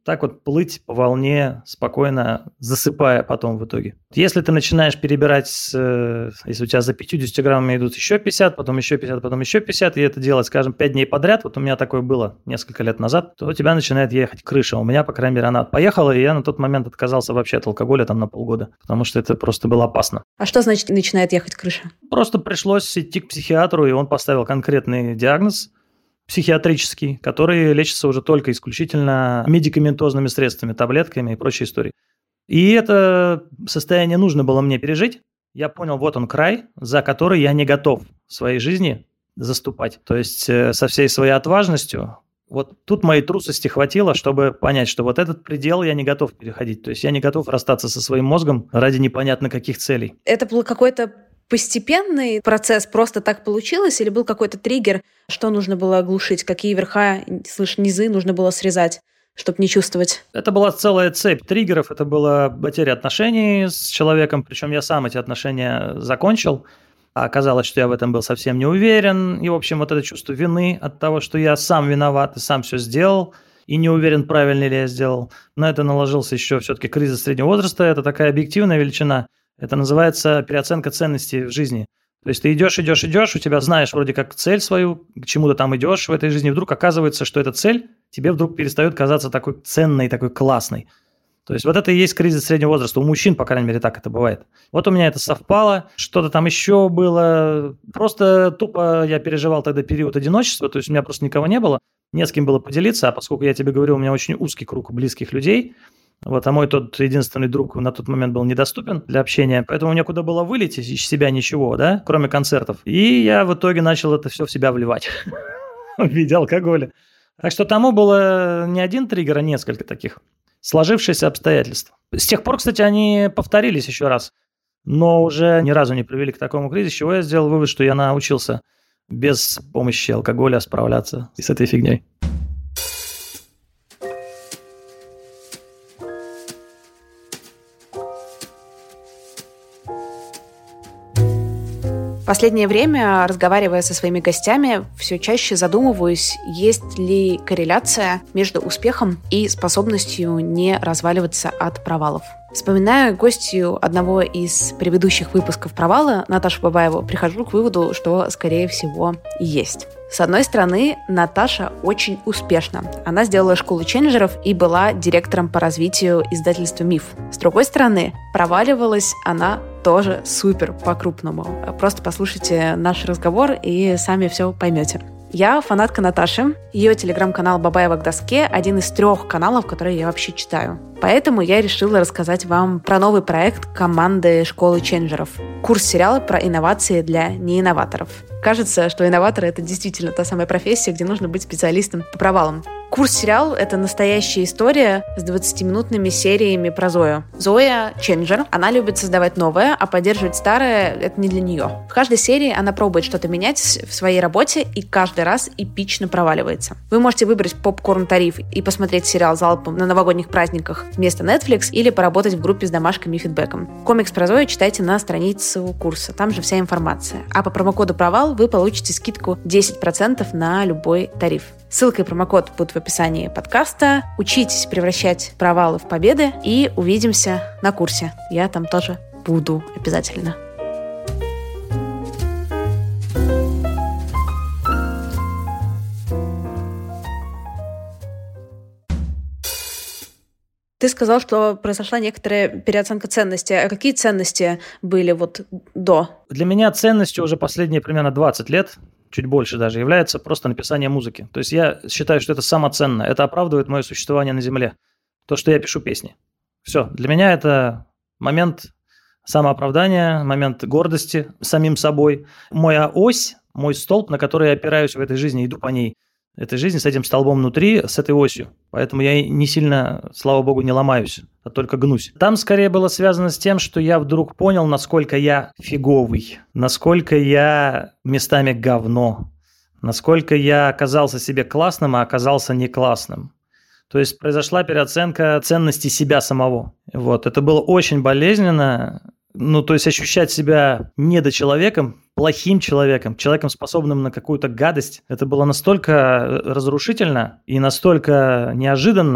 так вот плыть по волне, спокойно засыпая потом в итоге. Если ты начинаешь перебирать, если у тебя за пятьдесят граммами идут еще пятьдесят, потом еще пятьдесят, потом еще пятьдесят, и это делать, скажем, пять дней подряд, вот у меня такое было несколько лет назад, то у тебя начинает ехать крыша. У меня, по крайней мере, она поехала, и я на тот момент отказался вообще от алкоголя там на полгода, потому что это просто было опасно. А что значит начинает ехать крыша? Просто пришлось идти к психиатру, и он поставил конкретный диагноз психиатрический, который лечится уже только исключительно медикаментозными средствами, таблетками и прочей историей. И это состояние нужно было мне пережить. Я понял, вот он край, за который я не готов в своей жизни заступать. То есть со всей своей отважностью, вот тут моей трусости хватило, чтобы понять, что вот этот предел я не готов переходить. То есть я не готов расстаться со своим мозгом ради непонятно каких целей. Это был какой-то постепенный процесс, просто так получилось, или был какой-то триггер, что нужно было оглушить, какие верха, слышь, низы нужно было срезать, чтобы не чувствовать? Это была целая цепь триггеров, это была потеря отношений с человеком, причем я сам эти отношения закончил, а оказалось, что я в этом был совсем не уверен, и, в общем, вот это чувство вины от того, что я сам виноват и сам все сделал, и не уверен, правильно ли я сделал. На это наложился еще все-таки кризис среднего возраста, это такая объективная величина. Это называется переоценка ценностей в жизни. То есть ты идешь, идешь, идешь, у тебя знаешь вроде как цель свою, к чему ты там идешь в этой жизни, и вдруг оказывается, что эта цель тебе вдруг перестает казаться такой ценной, такой классной. То есть вот это и есть кризис среднего возраста. У мужчин, по крайней мере, так это бывает. Вот у меня это совпало, что-то там еще было. Просто тупо я переживал тогда период одиночества, то есть у меня просто никого не было, не с кем было поделиться, а поскольку я тебе говорю, у меня очень узкий круг близких людей, вот, а мой тот единственный друг на тот момент был недоступен для общения, поэтому мне куда было вылететь из себя ничего, да, кроме концертов. И я в итоге начал это все в себя вливать в виде алкоголя. Так что тому было не один триггер, а несколько таких сложившихся обстоятельств. С тех пор, кстати, они повторились еще раз, но уже ни разу не привели к такому кризису, чего я сделал вывод, что я научился без помощи алкоголя справляться с этой фигней. Последнее время, разговаривая со своими гостями, все чаще задумываюсь, есть ли корреляция между успехом и способностью не разваливаться от провалов. Вспоминая гостью одного из предыдущих выпусков «Провала», Наташу Бабаеву, прихожу к выводу, что, скорее всего, и есть. С одной стороны, Наташа очень успешна. Она сделала школу ченджеров и была директором по развитию издательства «Миф». С другой стороны, проваливалась она тоже супер по-крупному. Просто послушайте наш разговор и сами все поймете. Я фанатка Наташи. Ее телеграм-канал «Бабаева к доске» — один из трех каналов, которые я вообще читаю. Поэтому я решила рассказать вам про новый проект команды «Школы ченджеров». Курс сериала про инновации для неинноваторов. Кажется, что инноватор — это действительно та самая профессия, где нужно быть специалистом по провалам. Курс-сериал — это настоящая история с двадцатиминутными сериями про Зою. Зоя — ченджер, она любит создавать новое, а поддерживать старое — это не для нее. В каждой серии она пробует что-то менять в своей работе и каждый раз эпично проваливается. Вы можете выбрать попкорн-тариф и посмотреть сериал залпом на новогодних праздниках вместо Netflix или поработать в группе с домашками и фидбэком. Комикс про Зою читайте на странице курса, там же вся информация. А по промокоду «Провал» вы получите скидку десять процентов на любой тариф. Ссылка и промокод будут в описании подкаста. Учитесь превращать провалы в победы и увидимся на курсе. Я там тоже буду обязательно. Ты сказал, что произошла некоторая переоценка ценностей. А какие ценности были вот до? Для меня ценностью уже последние примерно двадцать лет, чуть больше даже, является просто написание музыки. То есть я считаю, что это самоценно, это оправдывает мое существование на земле. То, что я пишу песни. Все, для меня это момент самооправдания, момент гордости самим собой. Моя ось, мой столб, на который я опираюсь в этой жизни, иду по ней. Этой жизни с этим столбом внутри, с этой осью. Поэтому я не сильно, слава богу, не ломаюсь, а только гнусь. Там скорее было связано с тем, что я вдруг понял, насколько я фиговый, насколько я местами говно, насколько я оказался себе классным, а оказался не классным. То есть произошла переоценка ценности себя самого. Вот. Это было очень болезненно. Ну, то есть ощущать себя недочеловеком, плохим человеком, человеком, способным на какую-то гадость, это было настолько разрушительно и настолько неожиданно,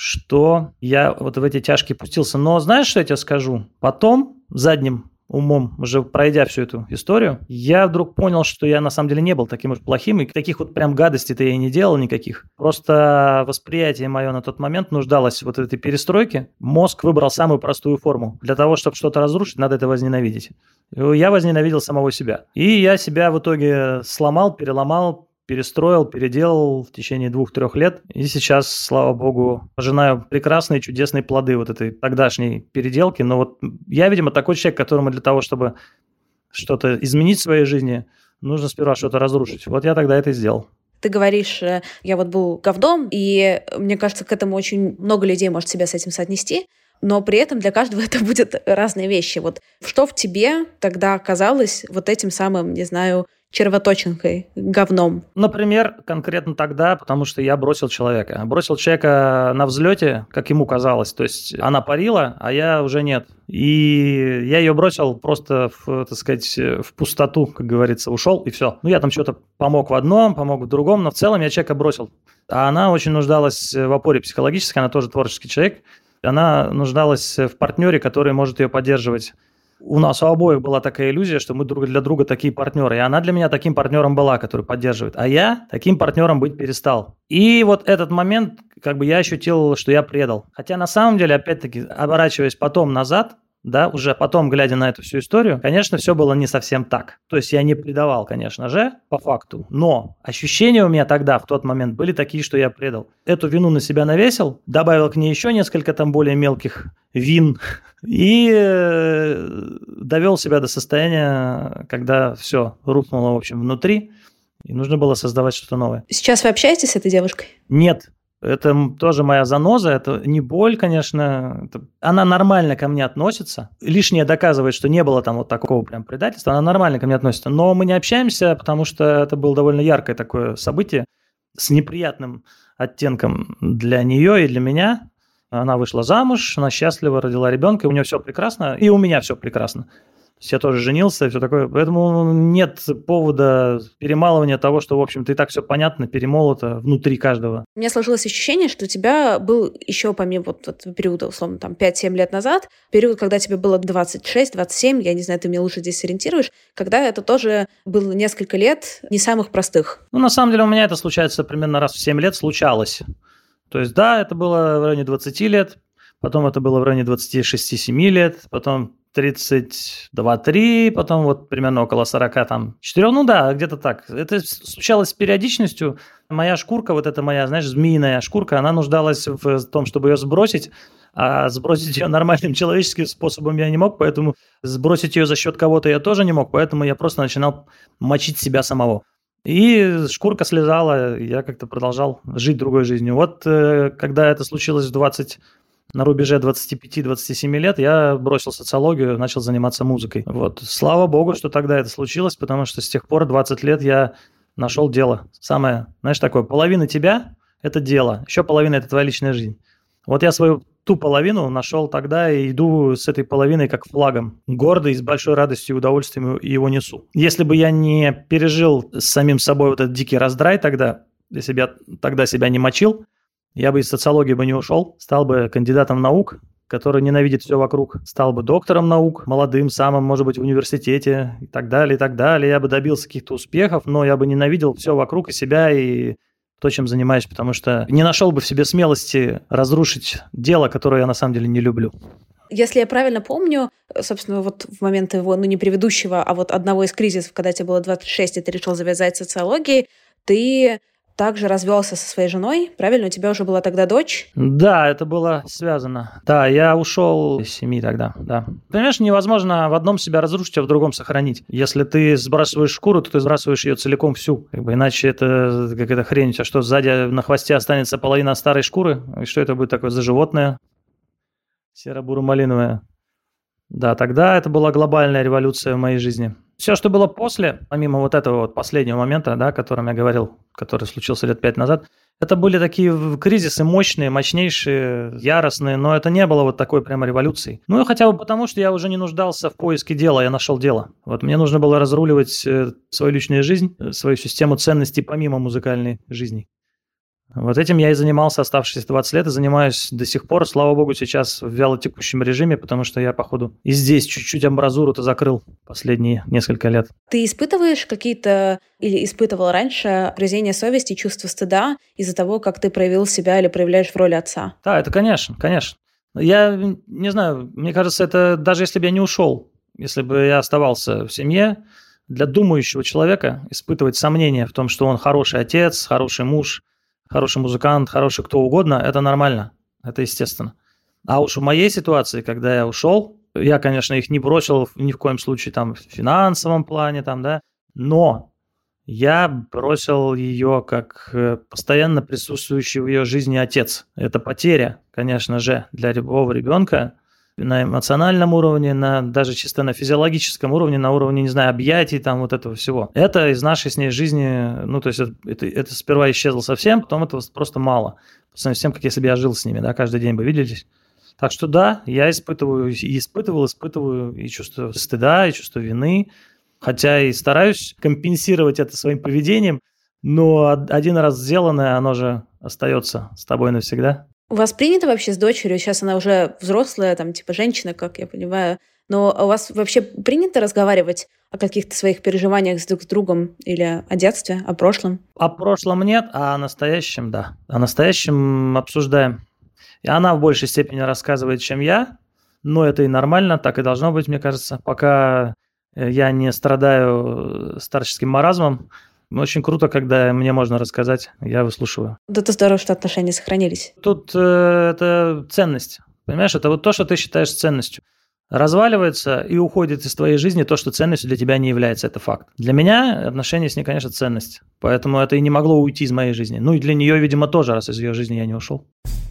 что я вот в эти тяжкие пустился. Но знаешь, что я тебе скажу? Потом, задним умом, уже пройдя всю эту историю, я вдруг понял, что я на самом деле не был таким уж плохим, и таких вот прям гадостей-то я и не делал никаких. Просто восприятие мое на тот момент нуждалось вот в этой перестройке. Мозг выбрал самую простую форму. Для того, чтобы что-то разрушить, надо это возненавидеть. Я возненавидел самого себя. И я себя в итоге сломал, переломал, перестроил, переделал в течение двух-трех лет. И сейчас, слава богу, пожинаю прекрасные, чудесные плоды вот этой тогдашней переделки. Но вот я, видимо, такой человек, которому для того, чтобы что-то изменить в своей жизни, нужно сперва что-то разрушить. Вот я тогда это и сделал. Ты говоришь, я вот был говном, и мне кажется, к этому очень много людей может себя с этим соотнести, но при этом для каждого это будут разные вещи. Вот что в тебе тогда оказалось вот этим самым, не знаю, червоточинкой, говном? Например, конкретно тогда, потому что я бросил человека. Бросил человека на взлете, как ему казалось. То есть она парила, а я уже нет. И я ее бросил просто, в, так сказать, в пустоту, как говорится, ушел, и все. Ну, я там что-то помог в одном, помог в другом, но в целом я человека бросил. А она очень нуждалась в опоре психологической, она тоже творческий человек. Она нуждалась в партнере, который может ее поддерживать. У нас у обоих была такая иллюзия, что мы друг для друга такие партнеры. И она для меня таким партнером была, который поддерживает. А я таким партнером быть перестал. И вот этот момент, как бы я ощутил, что я предал. Хотя на самом деле, опять-таки, оборачиваясь потом назад, да, уже потом, глядя на эту всю историю, конечно, все было не совсем так. То есть я не предавал, конечно же, по факту. Но ощущения у меня тогда, в тот момент, были такие, что я предал. Эту вину на себя навесил, добавил к ней еще несколько там более мелких вин и довел себя до состояния, когда все рухнуло, в общем, внутри, и нужно было создавать что-то новое. Сейчас вы общаетесь с этой девушкой? Нет. Это тоже моя заноза, это не боль, конечно. Это... Она нормально ко мне относится. Лишнее доказывает, что не было там вот такого прям предательства. Она нормально ко мне относится. Но мы не общаемся, потому что это было довольно яркое такое событие с неприятным оттенком для нее и для меня. Она вышла замуж, она счастлива, родила ребенка, у нее все прекрасно, и у меня все прекрасно. Я тоже женился и все такое. Поэтому нет повода перемалывания того, что, в общем-то, и так все понятно, перемолото внутри каждого. У меня сложилось ощущение, что у тебя был еще помимо вот, вот периода, условно, там, пять-семь лет назад, период, когда тебе было двадцать шесть двадцать семь, я не знаю, ты меня лучше здесь сориентируешь, когда это тоже было несколько лет не самых простых. Ну, на самом деле, у меня это случается примерно раз в семь лет, случалось. То есть, да, это было в районе двадцати лет, потом это было в районе двадцати шести семи лет, потом тридцать два три, потом вот примерно около сорока там четыре, ну да, где-то так. Это случалось с периодичностью. Моя шкурка, вот эта моя, знаешь, змеиная шкурка, она нуждалась в том, чтобы ее сбросить, а сбросить ее нормальным человеческим способом я не мог, поэтому сбросить ее за счет кого-то я тоже не мог, поэтому я просто начинал мочить себя самого. И шкурка слезала, я как-то продолжал жить другой жизнью. Вот когда это случилось в двадцать на рубеже двадцати пяти двадцати семи лет, я бросил социологию, начал заниматься музыкой. Вот. Слава богу, что тогда это случилось, потому что с тех пор двадцать лет я нашел дело. Самое, знаешь, такое, половина тебя – это дело, еще половина – это твоя личная жизнь. Вот я свою ту половину нашел тогда и иду с этой половиной как флагом. Гордо и с большой радостью и удовольствием его несу. Если бы я не пережил с самим собой вот этот дикий раздрай тогда, если бы я тогда себя не мочил, я бы из социологии бы не ушел, стал бы кандидатом наук, который ненавидит все вокруг, стал бы доктором наук, молодым, самым, может быть, в университете и так далее, и так далее. Я бы добился каких-то успехов, но я бы ненавидел все вокруг и себя, и то, чем занимаюсь, потому что не нашел бы в себе смелости разрушить дело, которое я на самом деле не люблю. Если я правильно помню, собственно, вот в момент его, ну, не предыдущего, а вот одного из кризисов, когда тебе было двадцать шесть, и ты решил завязать социологией, ты также развелся со своей женой, правильно? У тебя уже была тогда дочь? Да, это было связано. Да, я ушел из семьи тогда, да. Понимаешь, невозможно в одном себя разрушить, а в другом сохранить. Если ты сбрасываешь шкуру, то ты сбрасываешь ее целиком всю. Как бы, иначе это какая-то хрень. А что, сзади на хвосте останется половина старой шкуры? И что это будет такое за животное? Серо-буро-малиновое. Да, тогда это была глобальная революция в моей жизни. Все, что было после, помимо вот этого вот последнего момента, да, о котором я говорил, который случился лет пять назад, это были такие кризисы мощные, мощнейшие, яростные, но это не было вот такой прямо революции. Ну и хотя бы потому, что я уже не нуждался в поиске дела, я нашел дело. Вот мне нужно было разруливать свою личную жизнь, свою систему ценностей помимо музыкальной жизни. Вот этим я и занимался оставшиеся двадцать лет, и занимаюсь до сих пор, слава богу, сейчас в вялотекущем режиме, потому что я, походу, и здесь чуть-чуть амбразуру-то закрыл последние несколько лет. Ты испытываешь какие-то, или испытывал раньше, угрызения совести, чувство стыда из-за того, как ты проявил себя или проявляешь в роли отца? Да, это конечно, конечно. Я не знаю, мне кажется, это даже если бы я не ушел, если бы я оставался в семье, для думающего человека испытывать сомнения в том, что он хороший отец, хороший муж, хороший музыкант, хороший кто угодно, это нормально, это естественно. А уж в моей ситуации, когда я ушел, я, конечно, их не бросил ни в коем случае там в финансовом плане, там, да, но я бросил ее как постоянно присутствующий в ее жизни отец. Это потеря, конечно же, для любого ребенка на эмоциональном уровне, на, даже чисто на физиологическом уровне, на уровне, не знаю, объятий, там вот этого всего. Это из нашей с ней жизни, ну, то есть это, это, это сперва исчезло совсем, потом этого просто мало. По сравнению с тем, как если бы я жил с ними, да, каждый день бы виделись. Так что да, я испытываю, и испытывал, испытываю и чувство стыда, и чувство вины, хотя и стараюсь компенсировать это своим поведением, но один раз сделанное, оно же остается с тобой навсегда. У вас принято вообще с дочерью, сейчас она уже взрослая, там, типа женщина, как я понимаю, но у вас вообще принято разговаривать о каких-то своих переживаниях с друг с другом или о детстве, о прошлом? О прошлом нет, а о настоящем – да. О настоящем обсуждаем. И она в большей степени рассказывает, чем я, но это и нормально, так и должно быть, мне кажется. Пока я не страдаю старческим маразмом, очень круто, когда мне можно рассказать, я выслушиваю. Да, это здорово, что отношения сохранились. Тут э, это ценность, понимаешь? Это вот то, что ты считаешь ценностью. Разваливается и уходит из твоей жизни то, что ценностью для тебя не является, это факт. Для меня отношения с ней, конечно, ценность, поэтому это и не могло уйти из моей жизни. Ну и для нее, видимо, тоже, раз из ее жизни я не ушел.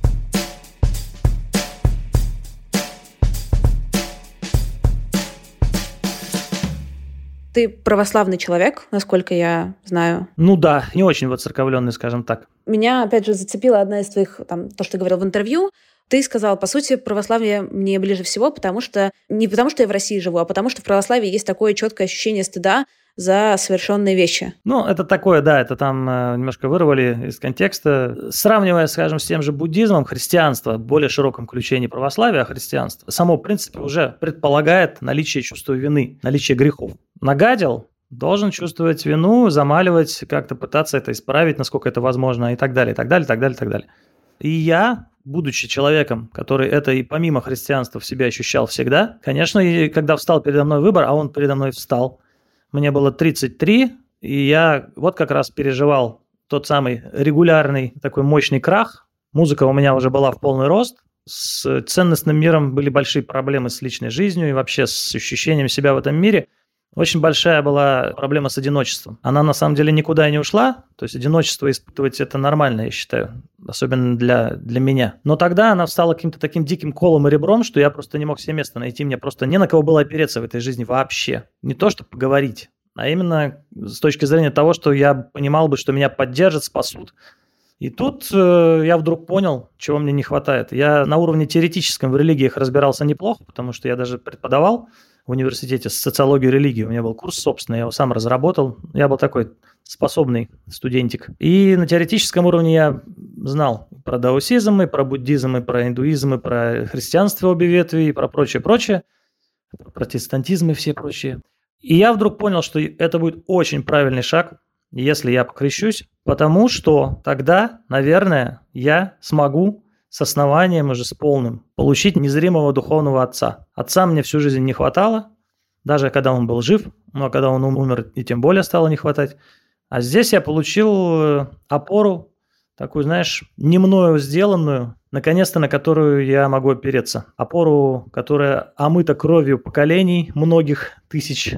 Ты православный человек, насколько я знаю. Ну да, не очень воцерковленный, скажем так. Меня, опять же, зацепила одна из твоих, там, то, что ты говорил в интервью. Ты сказал, по сути, православие мне ближе всего, потому что не потому, что я в России живу, а потому что в православии есть такое четкое ощущение стыда за совершенные вещи. Ну, это такое, да, это там э, немножко вырвали из контекста. Сравнивая, скажем, с тем же буддизмом, христианство в более широком ключе не православие, а христианство, само, в принципе, уже предполагает наличие чувства вины, наличие грехов. Нагадил, должен чувствовать вину, замаливать, как-то пытаться это исправить, насколько это возможно, и так далее, и так далее, и так далее, и так далее. И я, будучи человеком, который это и помимо христианства в себе ощущал всегда, конечно, и когда встал передо мной выбор, а он передо мной встал, мне было тридцать три, и я вот как раз переживал тот самый регулярный такой мощный крах. Музыка у меня уже была в полный рост, с ценностным миром были большие проблемы с личной жизнью и вообще с ощущением себя в этом мире. Очень большая была проблема с одиночеством. Она на самом деле никуда не ушла, то есть одиночество испытывать это нормально, я считаю, особенно для, для меня. Но тогда она стала каким-то таким диким колом и ребром, что я просто не мог себе места найти, мне просто не на кого было опереться в этой жизни вообще. Не то, чтобы поговорить, а именно с точки зрения того, что я понимал бы, что меня поддержат, спасут. И тут э, я вдруг понял, чего мне не хватает. Я на уровне теоретическом в религиях разбирался неплохо, потому что я даже преподавал в университете социологию религии. У меня был курс собственный, я его сам разработал. Я был такой способный студентик. И на теоретическом уровне я знал про даосизм, и про буддизм, и про индуизм, и про христианство обе ветви, и про прочее-прочее, про протестантизм и все прочие. И я вдруг понял, что это будет очень правильный шаг, если я покрещусь, потому что тогда, наверное, я смогу с основанием уже с полным получить незримого духовного отца. Отца мне всю жизнь не хватало, даже когда он был жив, но когда он умер, и тем более стало не хватать. А здесь я получил опору, такую, знаешь, не мною сделанную, наконец-то на которую я могу опереться. Опору, которая омыта кровью поколений, многих тысяч,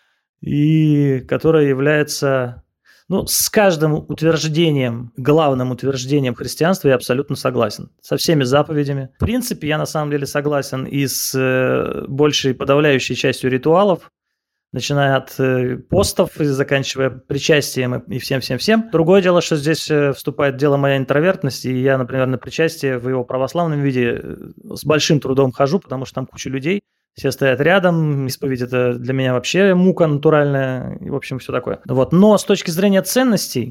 и которая является... Ну, с каждым утверждением, главным утверждением христианства я абсолютно согласен. Со всеми заповедями. В принципе, я на самом деле согласен и с э, большей подавляющей частью ритуалов, начиная от э, постов и заканчивая причастием и всем-всем-всем. Другое дело, что здесь э, вступает в дело моя интровертность, и я, например, на причастие в его православном виде э, с большим трудом хожу, потому что там куча людей. Все стоят рядом, исповедь – это для меня вообще мука натуральная, и, в общем, все такое. Вот. Но с точки зрения ценностей,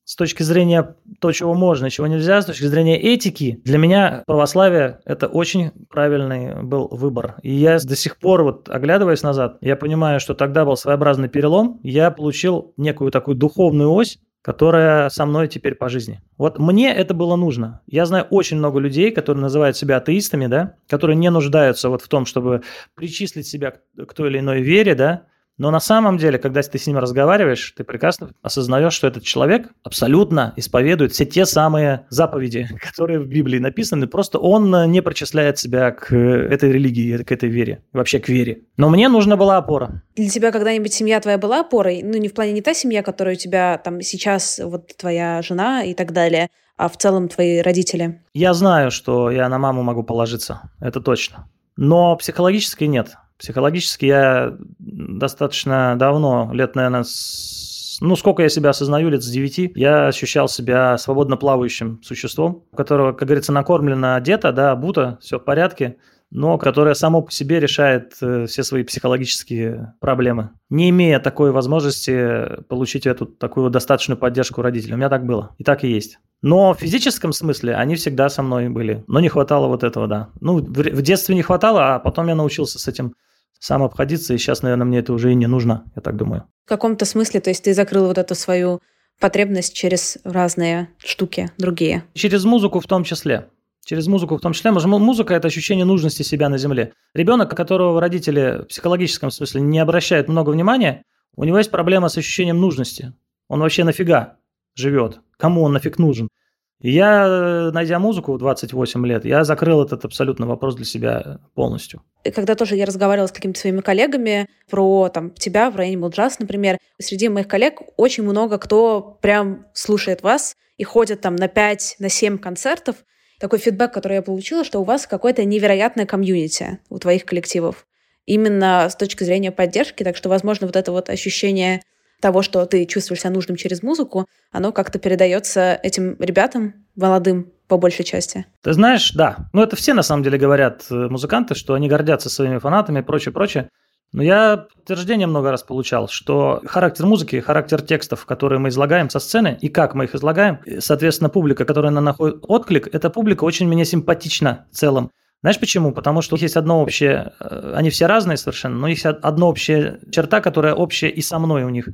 с точки зрения того, чего можно, чего нельзя, с точки зрения этики, для меня православие – это очень правильный был выбор. И я до сих пор, вот оглядываясь назад, я понимаю, что тогда был своеобразный перелом, я получил некую такую духовную ось, которая со мной теперь по жизни. Вот мне это было нужно. Я знаю очень много людей, которые называют себя атеистами, да, которые не нуждаются вот в том, чтобы причислить себя к той или иной вере, да, но на самом деле, когда ты с ним разговариваешь, ты прекрасно осознаешь, что этот человек абсолютно исповедует все те самые заповеди, которые в Библии написаны, просто он не причисляет себя к этой религии, к этой вере, вообще к вере. Но мне нужна была опора. Для тебя когда-нибудь семья твоя была опорой? Ну, не в плане не та семья, которая у тебя там сейчас, вот твоя жена и так далее, а в целом твои родители? Я знаю, что я на маму могу положиться, это точно. Но психологически нет. Психологически я достаточно давно, лет, наверное, с... ну, сколько я себя осознаю, лет с девяти, я ощущал себя свободно плавающим существом, у которого, как говорится, накормлено, одето, да, обуто, все в порядке, но которое само по себе решает все свои психологические проблемы, не имея такой возможности получить эту такую достаточную поддержку родителей. У меня так было, и так и есть. Но в физическом смысле они всегда со мной были, но не хватало вот этого, да. Ну, в детстве не хватало, а потом я научился с этим сам обходиться, и сейчас, наверное, мне это уже и не нужно, я так думаю. В каком-то смысле, то есть ты закрыл вот эту свою потребность через разные штуки другие? Через музыку в том числе. Через музыку в том числе. Музыка – это ощущение нужности себя на земле. Ребенок, которого родители в психологическом смысле не обращают много внимания, у него есть проблема с ощущением нужности. Он вообще нафига живет? Кому он нафиг нужен? И я, найдя музыку в двадцать восемь лет, я закрыл этот абсолютно вопрос для себя полностью. Когда тоже я разговаривала с какими-то своими коллегами про там, тебя в Rainbow Jazz, например, среди моих коллег очень много кто прям слушает вас и ходит там на пять, на семь концертов. Такой фидбэк, который я получила, что у вас какое-то невероятное комьюнити у твоих коллективов. Именно с точки зрения поддержки. Так что, возможно, вот это вот ощущение того, что ты чувствуешь себя нужным через музыку, оно как-то передается этим ребятам молодым по большей части. Ты знаешь, да. Ну, это все на самом деле говорят, музыканты, что они гордятся своими фанатами и прочее, прочее. Но я подтверждение много раз получал, что характер музыки, характер текстов, которые мы излагаем со сцены, и как мы их излагаем, соответственно, публика, которая находит отклик, эта публика очень мне симпатична в целом. Знаешь почему? Потому что есть одно общее, они все разные совершенно, но есть одна общая черта, которая общая и со мной у них.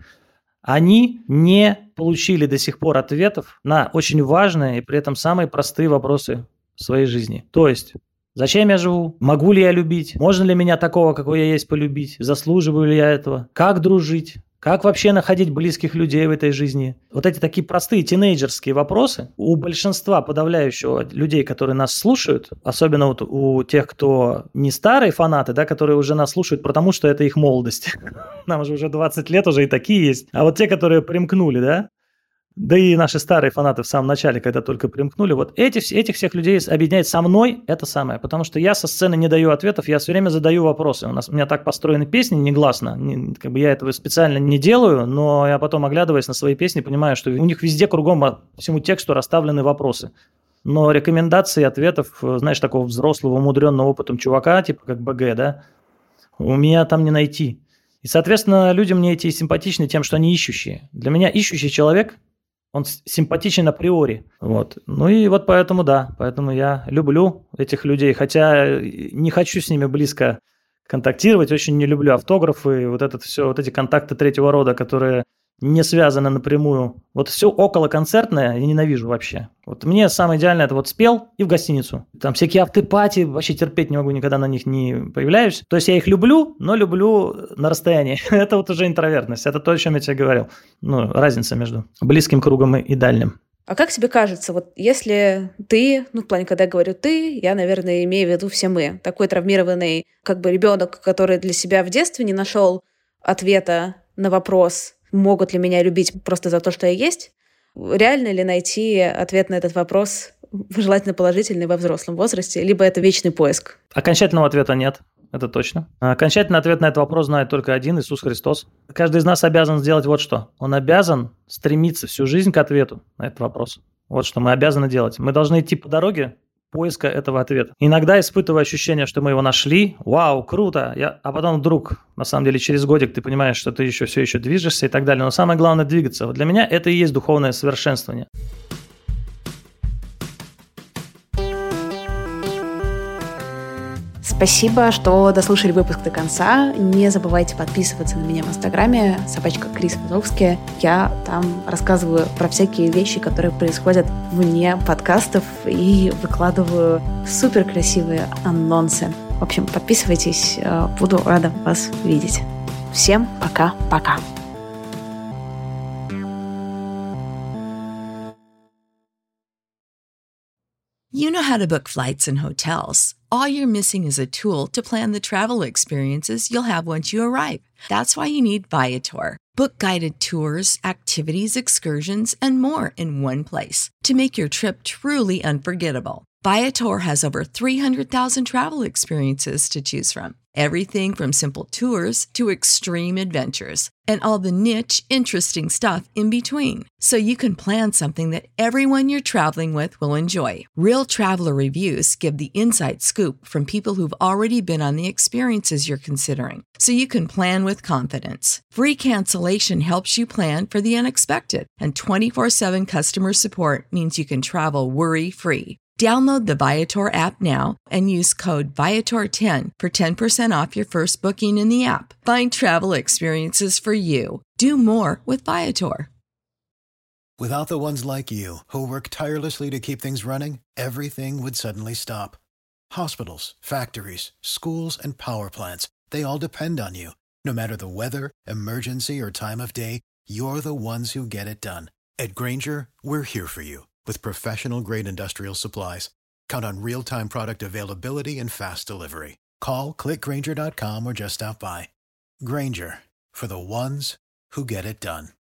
Они не получили до сих пор ответов на очень важные и при этом самые простые вопросы в своей жизни. То есть, зачем я живу? Могу ли я любить? Можно ли меня такого, какой я есть, полюбить? Заслуживаю ли я этого? Как дружить? Как вообще находить близких людей в этой жизни? Вот эти такие простые тинейджерские вопросы у большинства подавляющего людей, которые нас слушают, особенно вот у тех, кто не старые фанаты, да, которые уже нас слушают, потому что это их молодость. Нам же уже двадцать лет уже и такие есть. А вот те, которые примкнули, да, да и наши старые фанаты в самом начале, когда только примкнули, вот эти, этих всех людей объединяет со мной это самое, потому что я со сцены не даю ответов, я все время задаю вопросы. У нас, у меня так построены песни негласно, не, как бы я этого специально не делаю, но я потом, оглядываясь на свои песни, понимаю, что у них везде кругом по всему тексту расставлены вопросы. Но рекомендаций, ответов, знаешь, такого взрослого, умудренного опытом чувака, типа как БГ, да, у меня там не найти. И, соответственно, люди мне эти симпатичны тем, что они ищущие. Для меня ищущий человек – он симпатичен априори. Вот. Ну и вот поэтому, да, поэтому я люблю этих людей, хотя не хочу с ними близко контактировать, очень не люблю автографы, вот это все, вот эти контакты третьего рода, которые не связаны напрямую. Вот все околоконцертное я ненавижу вообще. Вот мне самое идеальное – это вот спел и в гостиницу. Там всякие автопати, вообще терпеть не могу, никогда на них не появляюсь. То есть я их люблю, но люблю на расстоянии. Это вот уже интровертность. Это то, о чем я тебе говорил. Ну, разница между близким кругом и дальним. А как тебе кажется, вот если ты, ну, в плане, когда я говорю «ты», я, наверное, имею в виду все мы, такой травмированный как бы ребенок, который для себя в детстве не нашел ответа на вопрос, могут ли меня любить просто за то, что я есть? Реально ли найти ответ на этот вопрос, желательно положительный, во взрослом возрасте, либо это вечный поиск? Окончательного ответа нет, это точно. Окончательный ответ на этот вопрос знает только один – Иисус Христос. Каждый из нас обязан сделать вот что. Он обязан стремиться всю жизнь к ответу на этот вопрос. Вот что мы обязаны делать. Мы должны идти по дороге, поиска этого ответа. Иногда испытываю ощущение, что мы его нашли, вау, круто, я... а потом вдруг, на самом деле, через годик ты понимаешь, что ты еще все еще движешься и так далее. Но самое главное двигаться. Вот для меня это и есть духовное совершенствование. Спасибо, что дослушали выпуск до конца. Не забывайте подписываться на меня в Инстаграме, собачка Крис Вазовский. Я там рассказываю про всякие вещи, которые происходят вне подкастов, и выкладываю супер красивые анонсы. В общем, подписывайтесь, буду рада вас видеть. Всем пока-пока. You know how to book flights and hotels. All you're missing is a tool to plan the travel experiences you'll have once you arrive. That's why you need Viator. Book guided tours, activities, excursions, and more in one place to make your trip truly unforgettable. Viator has over three hundred thousand travel experiences to choose from. Everything from simple tours to extreme adventures and all the niche, interesting stuff in between. So you can plan something that everyone you're traveling with will enjoy. Real traveler reviews give the inside scoop from people who've already been on the experiences you're considering. So you can plan with confidence. Free cancellation helps you plan for the unexpected. And twenty-four seven customer support means you can travel worry-free. Download the Viator app now and use code Viator ten for ten percent off your first booking in the app. Find travel experiences for you. Do more with Viator. Without the ones like you, who work tirelessly to keep things running, everything would suddenly stop. Hospitals, factories, schools, and power plants, they all depend on you. No matter the weather, emergency, or time of day, you're the ones who get it done. At Grainger, we're here for you. With professional-grade industrial supplies, count on real-time product availability and fast delivery. Call, click Grainger dot com, or just stop by. Grainger, for the ones who get it done.